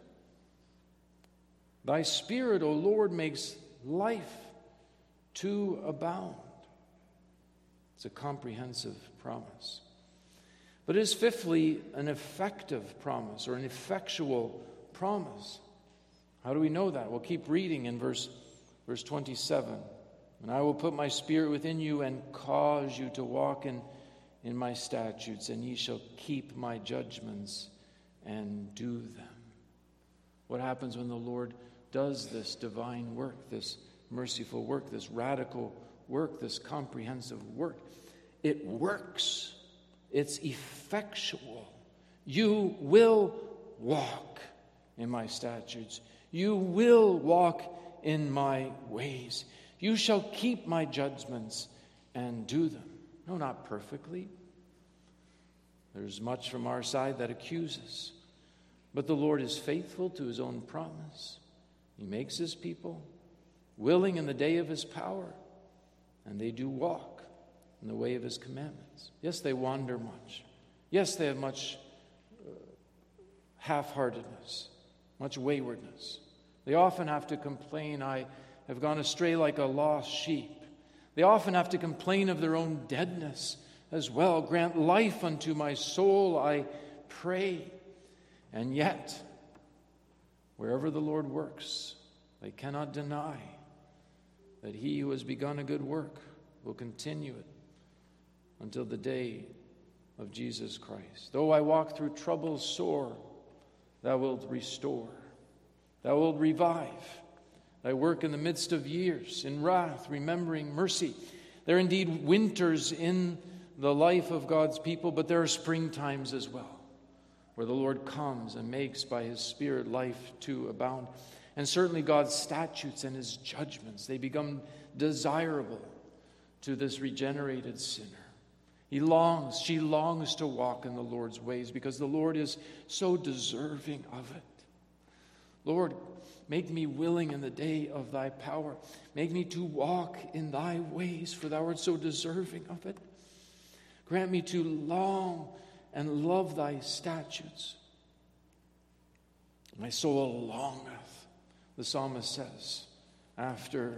A: Thy Spirit, O Lord, makes life to abound. It's a comprehensive promise. But it is fifthly an effective promise, or an effectual promise. How do we know that? We'll keep reading in verse, verse twenty-seven. And I will put my Spirit within you and cause you to walk in in my statutes, and ye shall keep my judgments and do them. What happens when the Lord does this divine work, this merciful work, this radical work, this comprehensive work? It works. It's effectual. You will walk in my statutes. You will walk in my ways. You shall keep my judgments and do them. No, not perfectly. There's much from our side that accuses. But the Lord is faithful to his own promise. He makes his people willing in the day of his power, and they do walk in the way of his commandments. Yes, they wander much. Yes, they have much uh, half-heartedness, much waywardness. They often have to complain, I have gone astray like a lost sheep. They often have to complain of their own deadness as well. Grant life unto my soul, I pray. And yet, wherever the Lord works, they cannot deny that he who has begun a good work will continue it until the day of Jesus Christ. Though I walk through trouble sore, thou wilt restore. Thou wilt revive thy work in the midst of years, in wrath, remembering mercy. There are indeed winters in the life of God's people, but there are springtimes as well, where the Lord comes and makes by his Spirit life to abound. And certainly God's statutes and his judgments, they become desirable to this regenerated sinner. He longs, she longs to walk in the Lord's ways because the Lord is so deserving of it. Lord, make me willing in the day of thy power. Make me to walk in thy ways, for thou art so deserving of it. Grant me to long and love thy statutes. My soul longeth, the psalmist says, after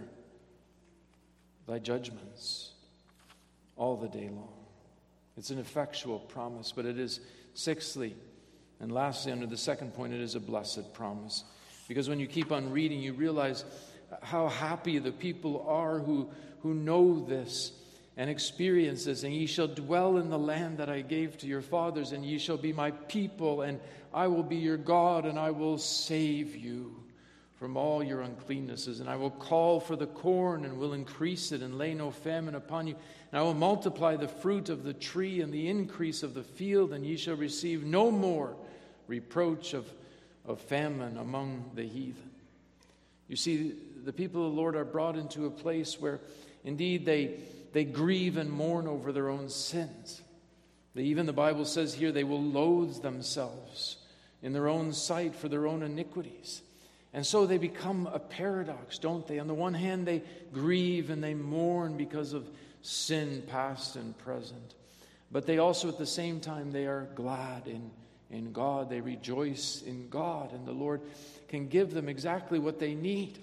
A: thy judgments all the day long. It's an effectual promise, but it is, sixthly, and lastly, under the second point, it is a blessed promise. Because when you keep on reading, you realize how happy the people are who, who know this and experience this. And ye shall dwell in the land that I gave to your fathers, and ye shall be my people, and I will be your God, and I will save you from all your uncleannesses. And I will call for the corn, and will increase it, and lay no famine upon you. And I will multiply the fruit of the tree, and the increase of the field, and ye shall receive no more reproach of, of famine among the heathen. You see, the people of the Lord are brought into a place where indeed they, they grieve and mourn over their own sins. They, even the Bible says here, they will loathe themselves in their own sight for their own iniquities. And so they become a paradox, don't they? On the one hand, they grieve and they mourn because of sin past and present. But they also, at the same time, they are glad in in God. They rejoice in God, and the Lord can give them exactly what they need.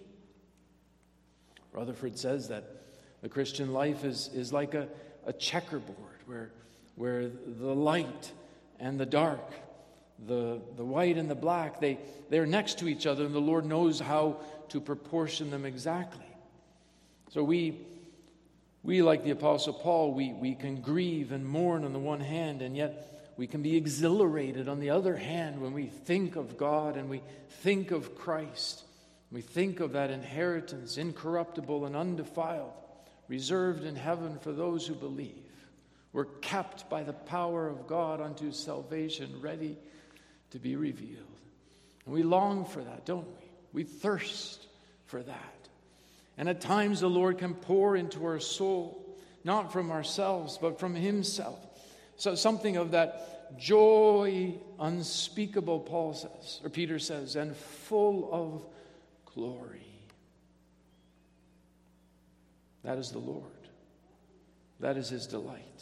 A: Rutherford says that the Christian life is, is like a, a checkerboard where, where the light and the dark, the, the white and the black, they, they're next to each other, and the Lord knows how to proportion them exactly. So we, we like the Apostle Paul, we, we can grieve and mourn on the one hand, and yet we can be exhilarated on the other hand when we think of God and we think of Christ. We think of that inheritance, incorruptible and undefiled, reserved in heaven for those who believe. We're kept by the power of God unto salvation, ready to be revealed. And we long for that, don't we? We thirst for that. And at times the Lord can pour into our soul, not from ourselves, but from himself. So something of that joy unspeakable, Paul says, or Peter says, and full of glory. That is the Lord. That is his delight.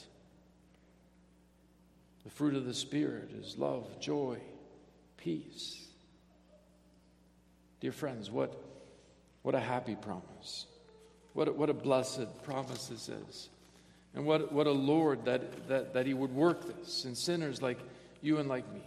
A: The fruit of the Spirit is love, joy, peace. Dear friends, what, what a happy promise. What a, what a blessed promise this is. And what, what a Lord that, that, that he would work this in sinners like you and like me.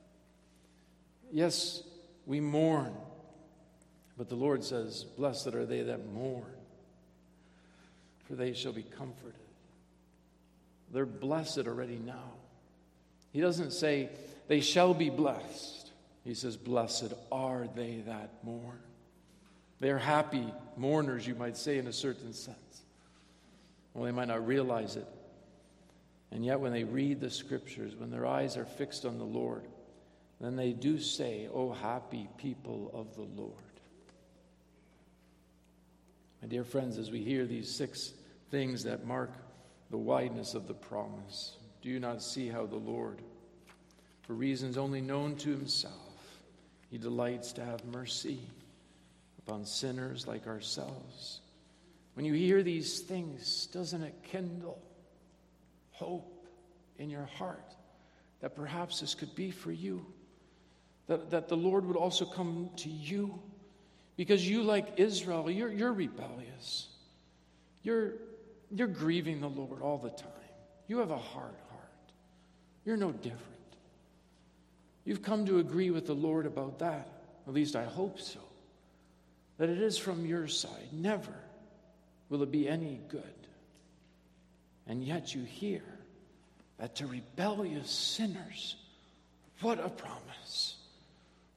A: Yes, we mourn, but the Lord says, blessed are they that mourn, for they shall be comforted. They're blessed already now. He doesn't say, they shall be blessed. He says, blessed are they that mourn. They're happy mourners, you might say, in a certain sense. Well, they might not realize it. And yet when they read the Scriptures, when their eyes are fixed on the Lord, then they do say, oh, happy people of the Lord. My dear friends, as we hear these six things that mark the wideness of the promise, do you not see how the Lord, for reasons only known to himself, he delights to have mercy upon sinners like ourselves? When you hear these things, doesn't it kindle hope in your heart that perhaps this could be for you? That, that the Lord would also come to you? Because you, like Israel, you're, you're rebellious. You're, you're grieving the Lord all the time. You have a hard heart. You're no different. You've come to agree with the Lord about that. At least I hope so. That it is from your side. Never will it be any good? And yet you hear that to rebellious sinners, what a promise.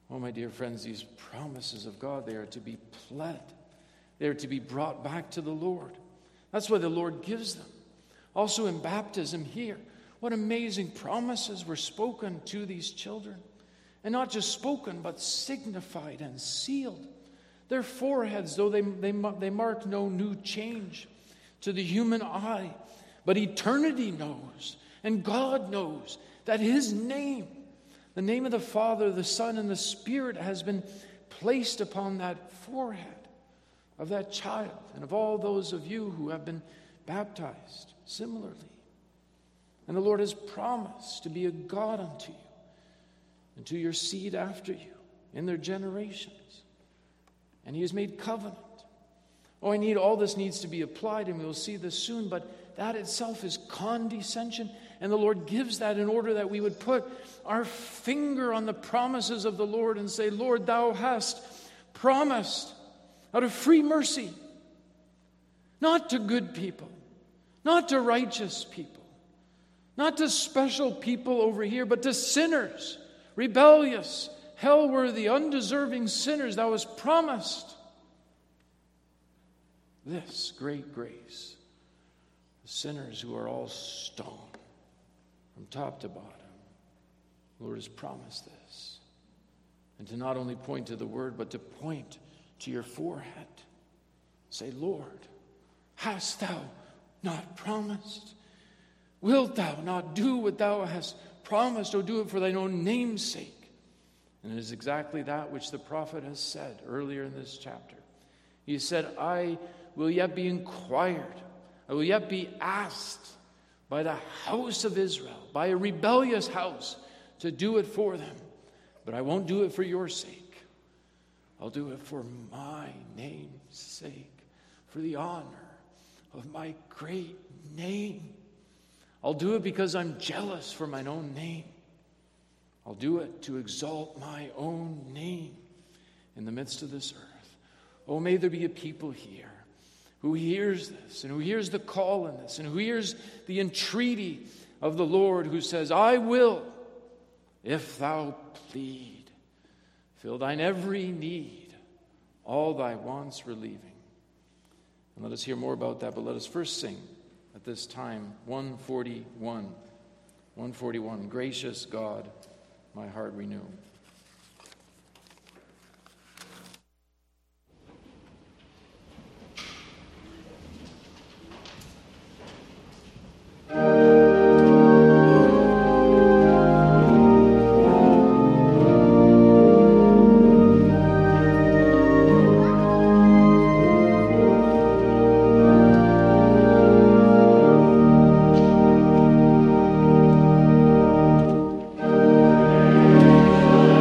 A: Oh, my dear friends, these promises of God, they are to be pled. They are to be brought back to the Lord. That's why the Lord gives them. Also in baptism here, what amazing promises were spoken to these children. And not just spoken, but signified and sealed. Their foreheads, though they, they, they mark no new change to the human eye, but eternity knows, and God knows, that His name, the name of the Father, the Son, and the Spirit has been placed upon that forehead of that child and of all those of you who have been baptized similarly. And the Lord has promised to be a God unto you and to your seed after you in their generations. And He has made covenant. Oh, I need, all this needs to be applied, and we'll see this soon, but that itself is condescension. And the Lord gives that in order that we would put our finger on the promises of the Lord and say, Lord, Thou hast promised out of free mercy, not to good people, not to righteous people, not to special people over here, but to sinners, rebellious, hell-worthy, undeserving sinners. Thou hast promised this great grace. The sinners who are all stone from top to bottom. The Lord has promised this. And to not only point to the word, but to point to your forehead. Say, Lord, hast Thou not promised? Wilt Thou not do what Thou hast promised? O do it for Thine own name's sake. And it is exactly that which the prophet has said earlier in this chapter. He said, I will yet be inquired, I will yet be asked by the house of Israel, by a rebellious house, to do it for them. But I won't do it for your sake. I'll do it for my name's sake, for the honor of my great name. I'll do it because I'm jealous for mine own name. I'll do it to exalt my own name in the midst of this earth. Oh, may there be a people here who hears this and who hears the call in this and who hears the entreaty of the Lord, who says, I will, if Thou plead, fill Thine every need, all Thy wants relieving. And let us hear more about that, but let us first sing at this time one forty-one. one forty-one, Gracious God, my heart renew.
B: Thank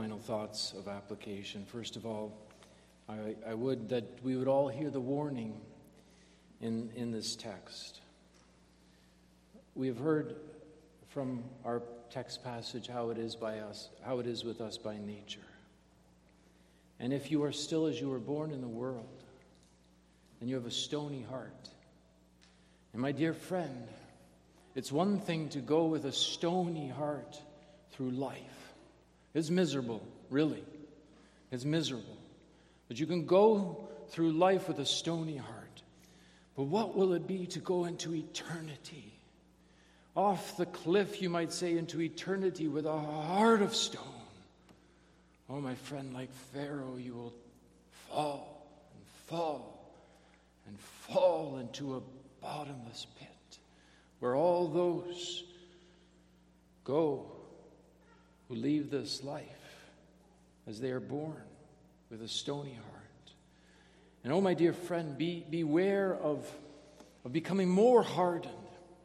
A: final thoughts of application. First of all, I, I would that we would all hear the warning in, in this text. We have heard from our text passage how it is by us, how it is with us by nature. And if you are still as you were born in the world, then you have a stony heart. And my dear friend, it's one thing to go with a stony heart through life. It's miserable, really. It's miserable. But you can go through life with a stony heart. But what will it be to go into eternity? Off the cliff, you might say, into eternity with a heart of stone. Oh, my friend, like Pharaoh, you will fall and fall and fall into a bottomless pit where all those go who leave this life as they are born with a stony heart. And oh, my dear friend, be, beware of, of becoming more hardened.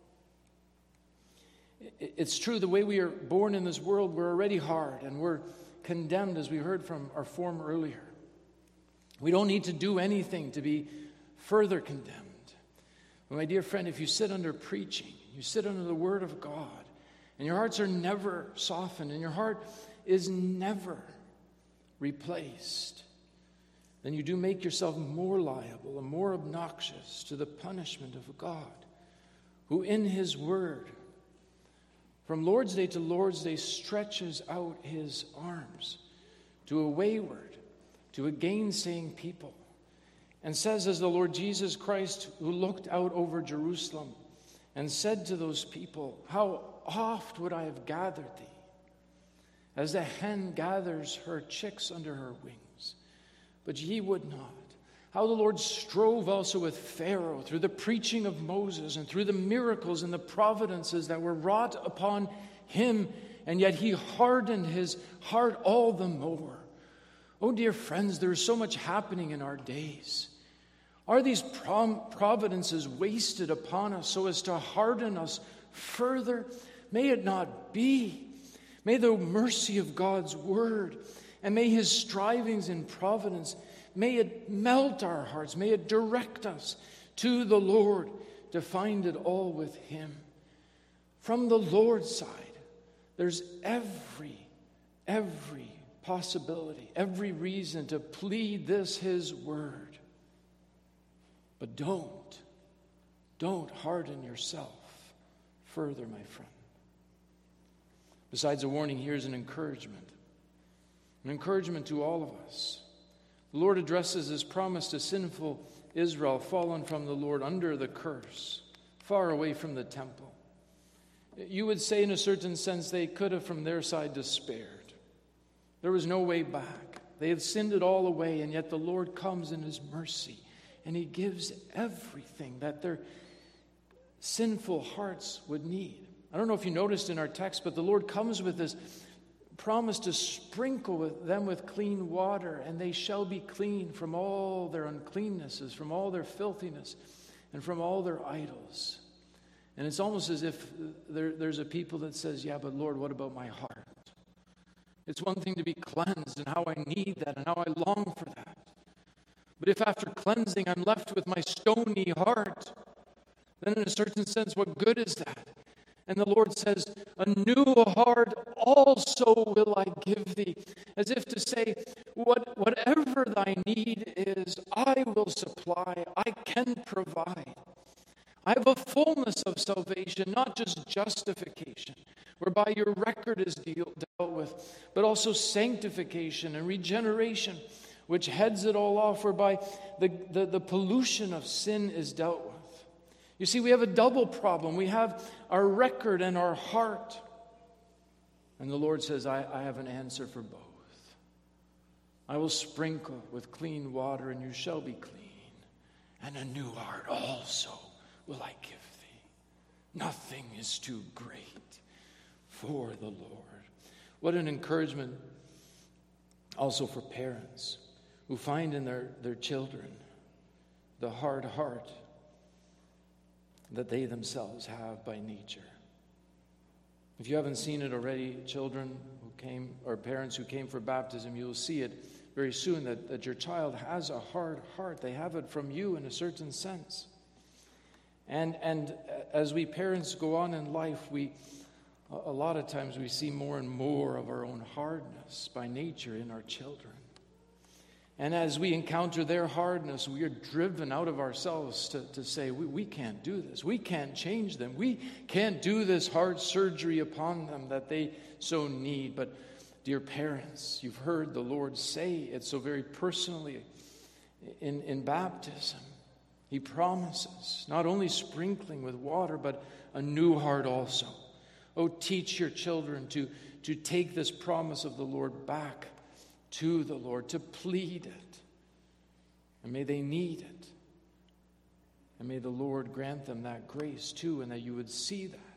A: It, it's true, the way we are born in this world, we're already hard and we're condemned, as we heard from our form earlier. We don't need to do anything to be further condemned. But my dear friend, if you sit under preaching, you sit under the Word of God, and your hearts are never softened, and your heart is never replaced, then you do make yourself more liable and more obnoxious to the punishment of God, who in His Word, from Lord's Day to Lord's Day, stretches out His arms to a wayward, to a gainsaying people, and says, as the Lord Jesus Christ, who looked out over Jerusalem and said to those people, how oft would I have gathered thee, as the hen gathers her chicks under her wings, but ye would not. How the Lord strove also with Pharaoh through the preaching of Moses and through the miracles and the providences that were wrought upon him, and yet he hardened his heart all the more. Oh, dear friends, there is so much happening in our days. Are these prom- providences wasted upon us so as to harden us further? May it not be. May the mercy of God's word and may His strivings in providence, may it melt our hearts, may it direct us to the Lord to find it all with Him. From the Lord's side, there's every, every possibility, every reason to plead this His word. But don't, don't harden yourself further, my friend. Besides a warning, here's an encouragement. An encouragement to all of us. The Lord addresses His promise to sinful Israel, fallen from the Lord under the curse, far away from the temple. You would say, in a certain sense, they could have from their side despaired. There was no way back. They had sinned it all away, and yet the Lord comes in His mercy, and He gives everything that their sinful hearts would need. I don't know if you noticed in our text, but the Lord comes with this promise to sprinkle with them with clean water, and they shall be clean from all their uncleannesses, from all their filthiness, and from all their idols. And it's almost as if there, there's a people that says, yeah, but Lord, what about my heart? It's one thing to be cleansed, and how I need that, and how I long for that. But if after cleansing I'm left with my stony heart, then in a certain sense, what good is that? And the Lord says, a new heart also will I give thee. As if to say, what, whatever thy need is, I will supply, I can provide. I have a fullness of salvation, not just justification, whereby your record is deal, dealt with, but also sanctification and regeneration, which heads it all off, whereby the, the, the pollution of sin is dealt with. You see, we have a double problem. We have our record and our heart. And the Lord says, I, I have an answer for both. I will sprinkle with clean water, and you shall be clean. And a new heart also will I give thee. Nothing is too great for the Lord. What an encouragement also for parents who find in their, their children the hard heart that they themselves have by nature. If you haven't seen it already, children who came, or parents who came for baptism, you'll see it very soon that, that your child has a hard heart. They have it from you in a certain sense. And and as we parents go on in life, we a lot of times we see more and more of our own hardness by nature in our children. And as we encounter their hardness, we are driven out of ourselves to, to say, we, we can't do this. We can't change them. We can't do this hard surgery upon them that they so need. But dear parents, you've heard the Lord say it so very personally in, in baptism. He promises not only sprinkling with water, but a new heart also. Oh, teach your children to, to take this promise of the Lord back to the Lord, to plead it. And may they need it. And may the Lord grant them that grace too, and that you would see that.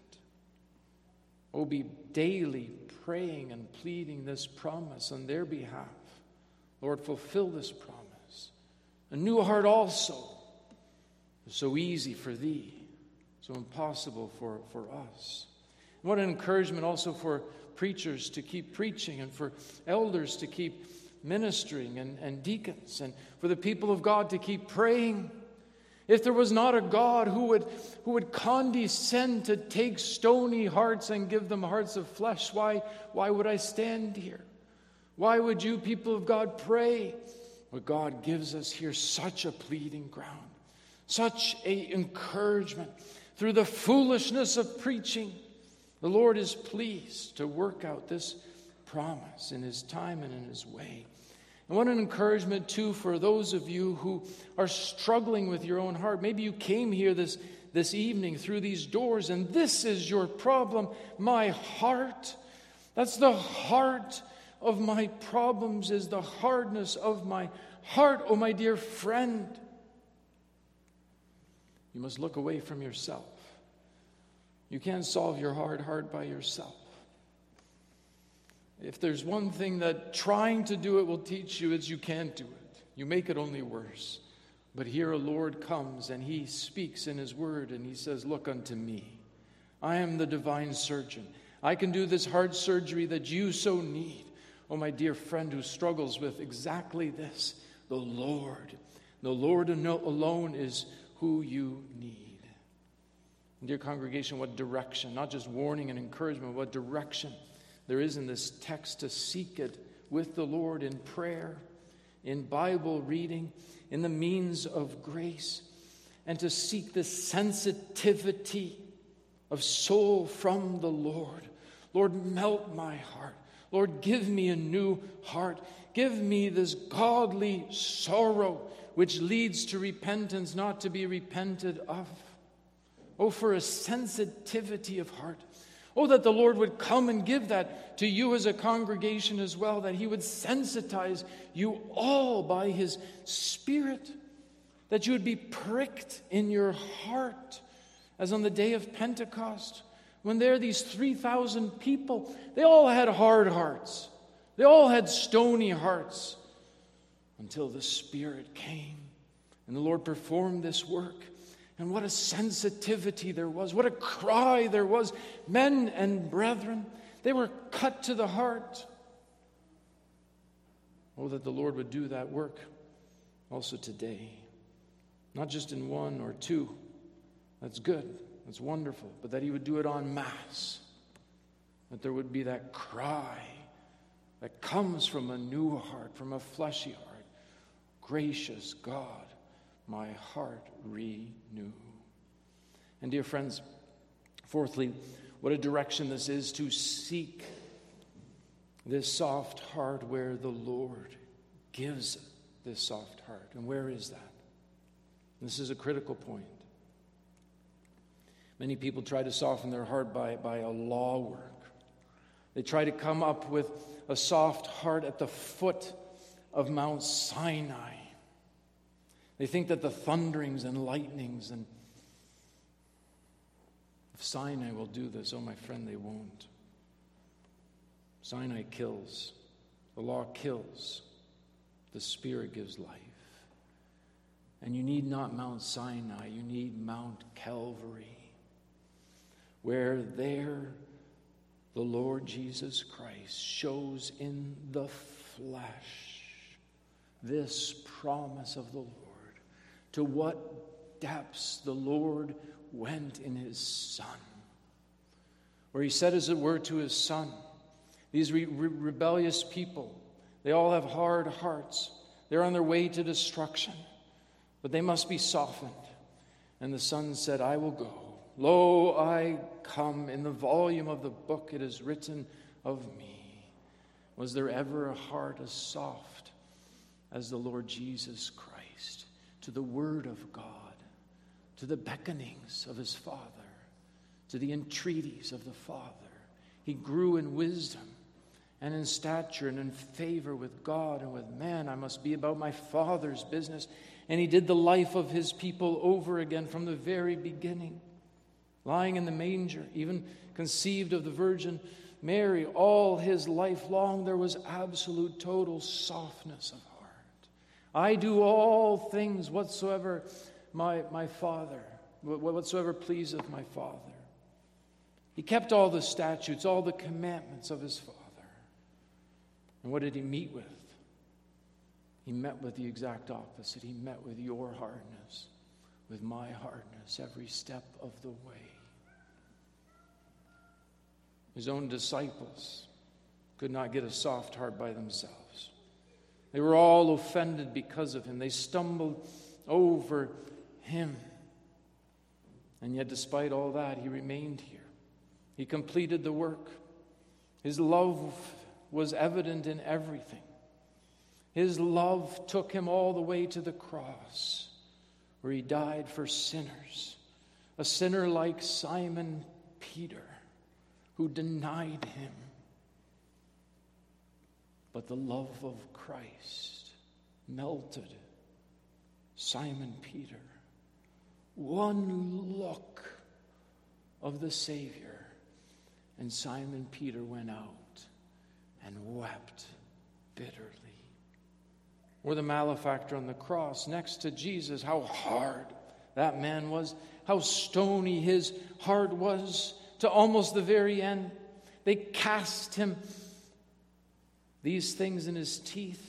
A: Oh, be daily praying and pleading this promise on their behalf. Lord, fulfill this promise. A new heart also. So easy for thee, so impossible for, for us. What an encouragement also for preachers to keep preaching, and for elders to keep ministering, and, and deacons, and for the people of God to keep praying. If there was not a God who would, who would condescend to take stony hearts and give them hearts of flesh, why, why would I stand here? Why would you, people of God, pray? Well, God gives us here such a pleading ground, such a encouragement. Through the foolishness of preaching, the Lord is pleased to work out this promise in His time and in His way. And what an encouragement, too, for those of you who are struggling with your own heart. Maybe you came here this, this evening through these doors, and this is your problem. My heart. That's the heart of my problems, is the hardness of my heart, oh my dear friend. You must look away from yourself. You can't solve your hard heart by yourself. If there's one thing that trying to do it will teach you, it's you can't do it. You make it only worse. But here a Lord comes and He speaks in His word and He says, look unto me. I am the divine surgeon. I can do this hard surgery that you so need. Oh, my dear friend who struggles with exactly this, the Lord. The Lord alone is who you need. Dear congregation, what direction, not just warning and encouragement, what direction there is in this text to seek it with the Lord in prayer, in Bible reading, in the means of grace, and to seek the sensitivity of soul from the Lord. Lord, melt my heart. Lord, give me a new heart. Give me this godly sorrow which leads to repentance, not to be repented of. Oh, for a sensitivity of heart. Oh, that the Lord would come and give that to you as a congregation as well, that He would sensitize you all by His Spirit, that you would be pricked in your heart, as on the day of Pentecost, when there are these three thousand people, they all had hard hearts. They all had stony hearts, until the Spirit came, and the Lord performed this work. And what a sensitivity there was. What a cry there was. Men and brethren, they were cut to the heart. Oh, that the Lord would do that work also today. Not just in one or two. That's good. That's wonderful. But that He would do it en masse. That there would be that cry that comes from a new heart, from a fleshy heart. Gracious God, my heart renew. And dear friends, fourthly, what a direction this is to seek this soft heart where the Lord gives this soft heart. And where is that? This is a critical point. Many people try to soften their heart by, by a law work. They try to come up with a soft heart at the foot of Mount Sinai. They think that the thunderings and lightnings and if Sinai will do this, oh my friend, they won't. Sinai kills. The law kills. The Spirit gives life. And you need not Mount Sinai, you need Mount Calvary, where there the Lord Jesus Christ shows in the flesh this promise of the Lord. To what depths the Lord went in his Son, where he said, as it were, to his Son, these re- re- rebellious people, they all have hard hearts. They're on their way to destruction, but they must be softened. And the Son said, I will go. Lo, I come. In the volume of the book it is written of me. Was there ever a heart as soft as the Lord Jesus Christ to the Word of God, to the beckonings of his Father, to the entreaties of the Father? He grew in wisdom and in stature and in favor with God and with man. I must be about my Father's business. And he did the life of his people over again from the very beginning. Lying in the manger, even conceived of the Virgin Mary, all his life long there was absolute total softness of heart. I do all things whatsoever my, my Father, whatsoever pleaseth my Father. He kept all the statutes, all the commandments of his Father. And what did he meet with? He met with the exact opposite. He met with your hardness, with my hardness, every step of the way. His own disciples could not get a soft heart by themselves. They were all offended because of him. They stumbled over him. And yet, despite all that, he remained here. He completed the work. His love was evident in everything. His love took him all the way to the cross, where he died for sinners. A sinner like Simon Peter, who denied him. But the love of Christ melted Simon Peter. One look of the Savior, and Simon Peter went out and wept bitterly. Or the malefactor on the cross next to Jesus, how hard that man was, how stony his heart was to almost the very end. They cast him these things in his teeth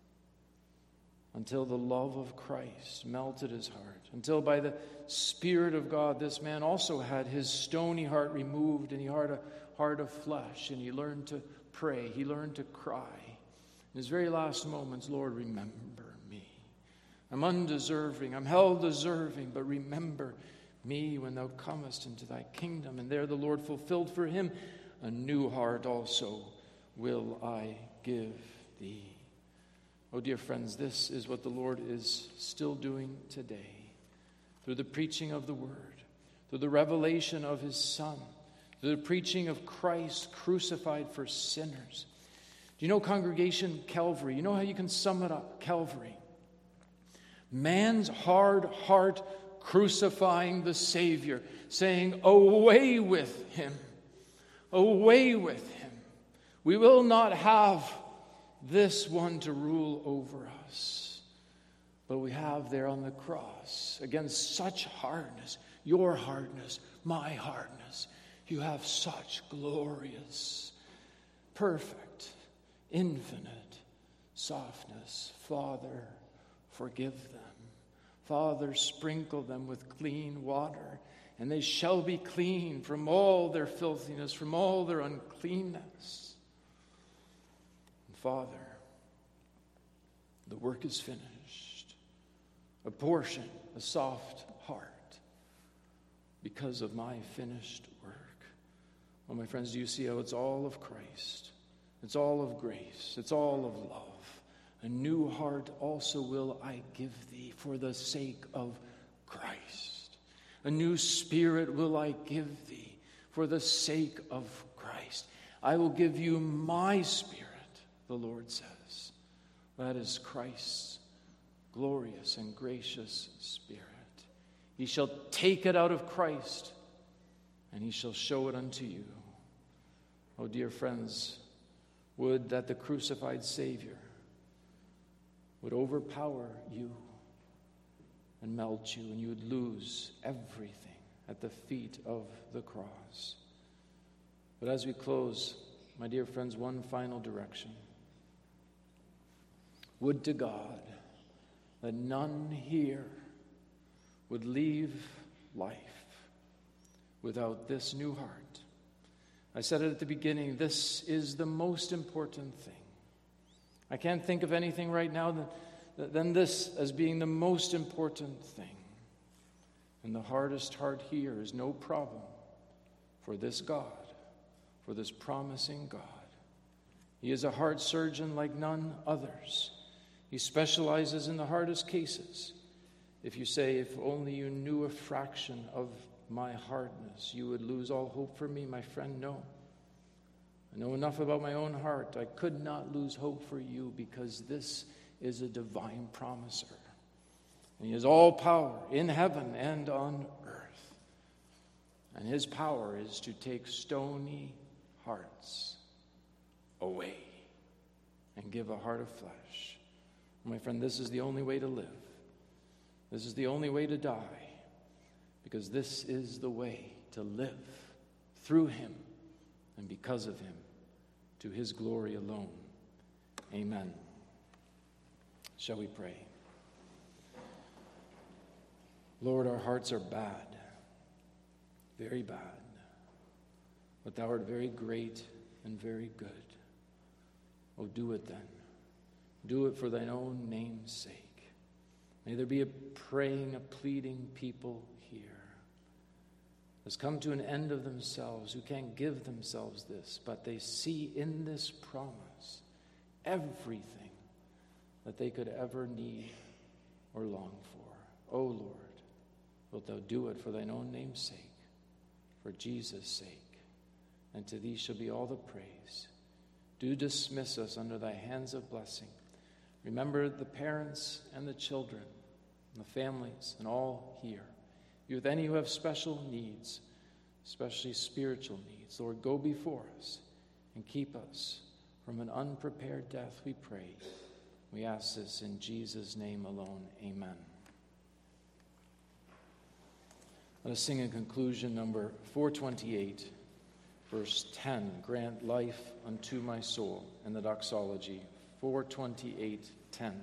A: until the love of Christ melted his heart, until by the Spirit of God this man also had his stony heart removed, and he had a heart of flesh, and he learned to pray, he learned to cry. In his very last moments, Lord, remember me. I'm undeserving, I'm hell deserving, but remember me when thou comest into thy kingdom. And there the Lord fulfilled for him, a new heart also will I give thee. Oh, dear friends, this is what the Lord is still doing today. Through the preaching of the Word, through the revelation of his Son, through the preaching of Christ crucified for sinners. Do you know, congregation, Calvary? You know how you can sum it up? Calvary. Man's hard heart crucifying the Savior, saying, away with him, away with him. We will not have this one to rule over us. But we have there on the cross, against such hardness, your hardness, my hardness, you have such glorious, perfect, infinite softness. Father, forgive them. Father, sprinkle them with clean water, and they shall be clean from all their filthiness, from all their uncleanness. And Father, the work is finished. A portion, a soft heart, because of my finished work. Well, my friends, do you see how it's all of Christ? It's all of grace. It's all of love. A new heart also will I give thee for the sake of Christ. A new spirit will I give thee for the sake of Christ. I will give you my spirit, the Lord says. That is Christ's glorious and gracious Spirit. He shall take it out of Christ, and he shall show it unto you. Oh, dear friends, would that the crucified Savior would overpower you and melt you, and you would lose everything at the feet of the cross. But as we close, my dear friends, one final direction. Would to God that none here would leave life without this new heart. I said it at the beginning, this is the most important thing. I can't think of anything right now than, than this as being the most important thing. And the hardest heart here is no problem for this God, for this promising God. He is a heart surgeon like none others. He specializes in the hardest cases. If you say, if only you knew a fraction of my hardness, you would lose all hope for me, my friend, no. I know enough about my own heart. I could not lose hope for you because this is a divine promiser. And he has all power in heaven and on earth. And his power is to take stony hearts away and give a heart of flesh. My friend, this is the only way to live. This is the only way to die, because this is the way to live through him and because of him, to his glory alone. Amen. Shall we pray? Lord, our hearts are bad, very bad, but thou art very great and very good. Oh, do it then. Do it for thine own name's sake. May there be a praying, a pleading people here that's come to an end of themselves, who can't give themselves this, but they see in this promise everything that they could ever need or long for. Oh Lord, wilt thou do it for thine own name's sake, for Jesus' sake, and to thee shall be all the praise. Do dismiss us under thy hands of blessing. Remember the parents and the children, and the families, and all here. Be with any who have special needs, especially spiritual needs. Lord, go before us and keep us from an unprepared death, we pray. We ask this in Jesus' name alone. Amen. Let us sing in conclusion number four twenty-eight, verse ten, Grant life unto my soul, and the doxology, four twenty-eight, ten.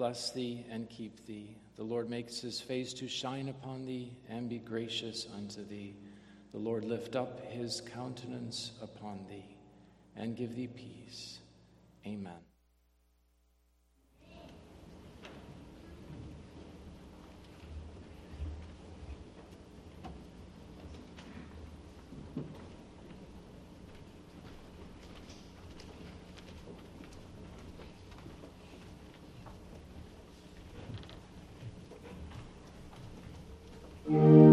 A: bless thee and keep thee. The Lord makes his face to shine upon thee and be gracious unto thee. The Lord lift up his countenance upon thee and give thee peace. Amen.
B: Mm-hmm.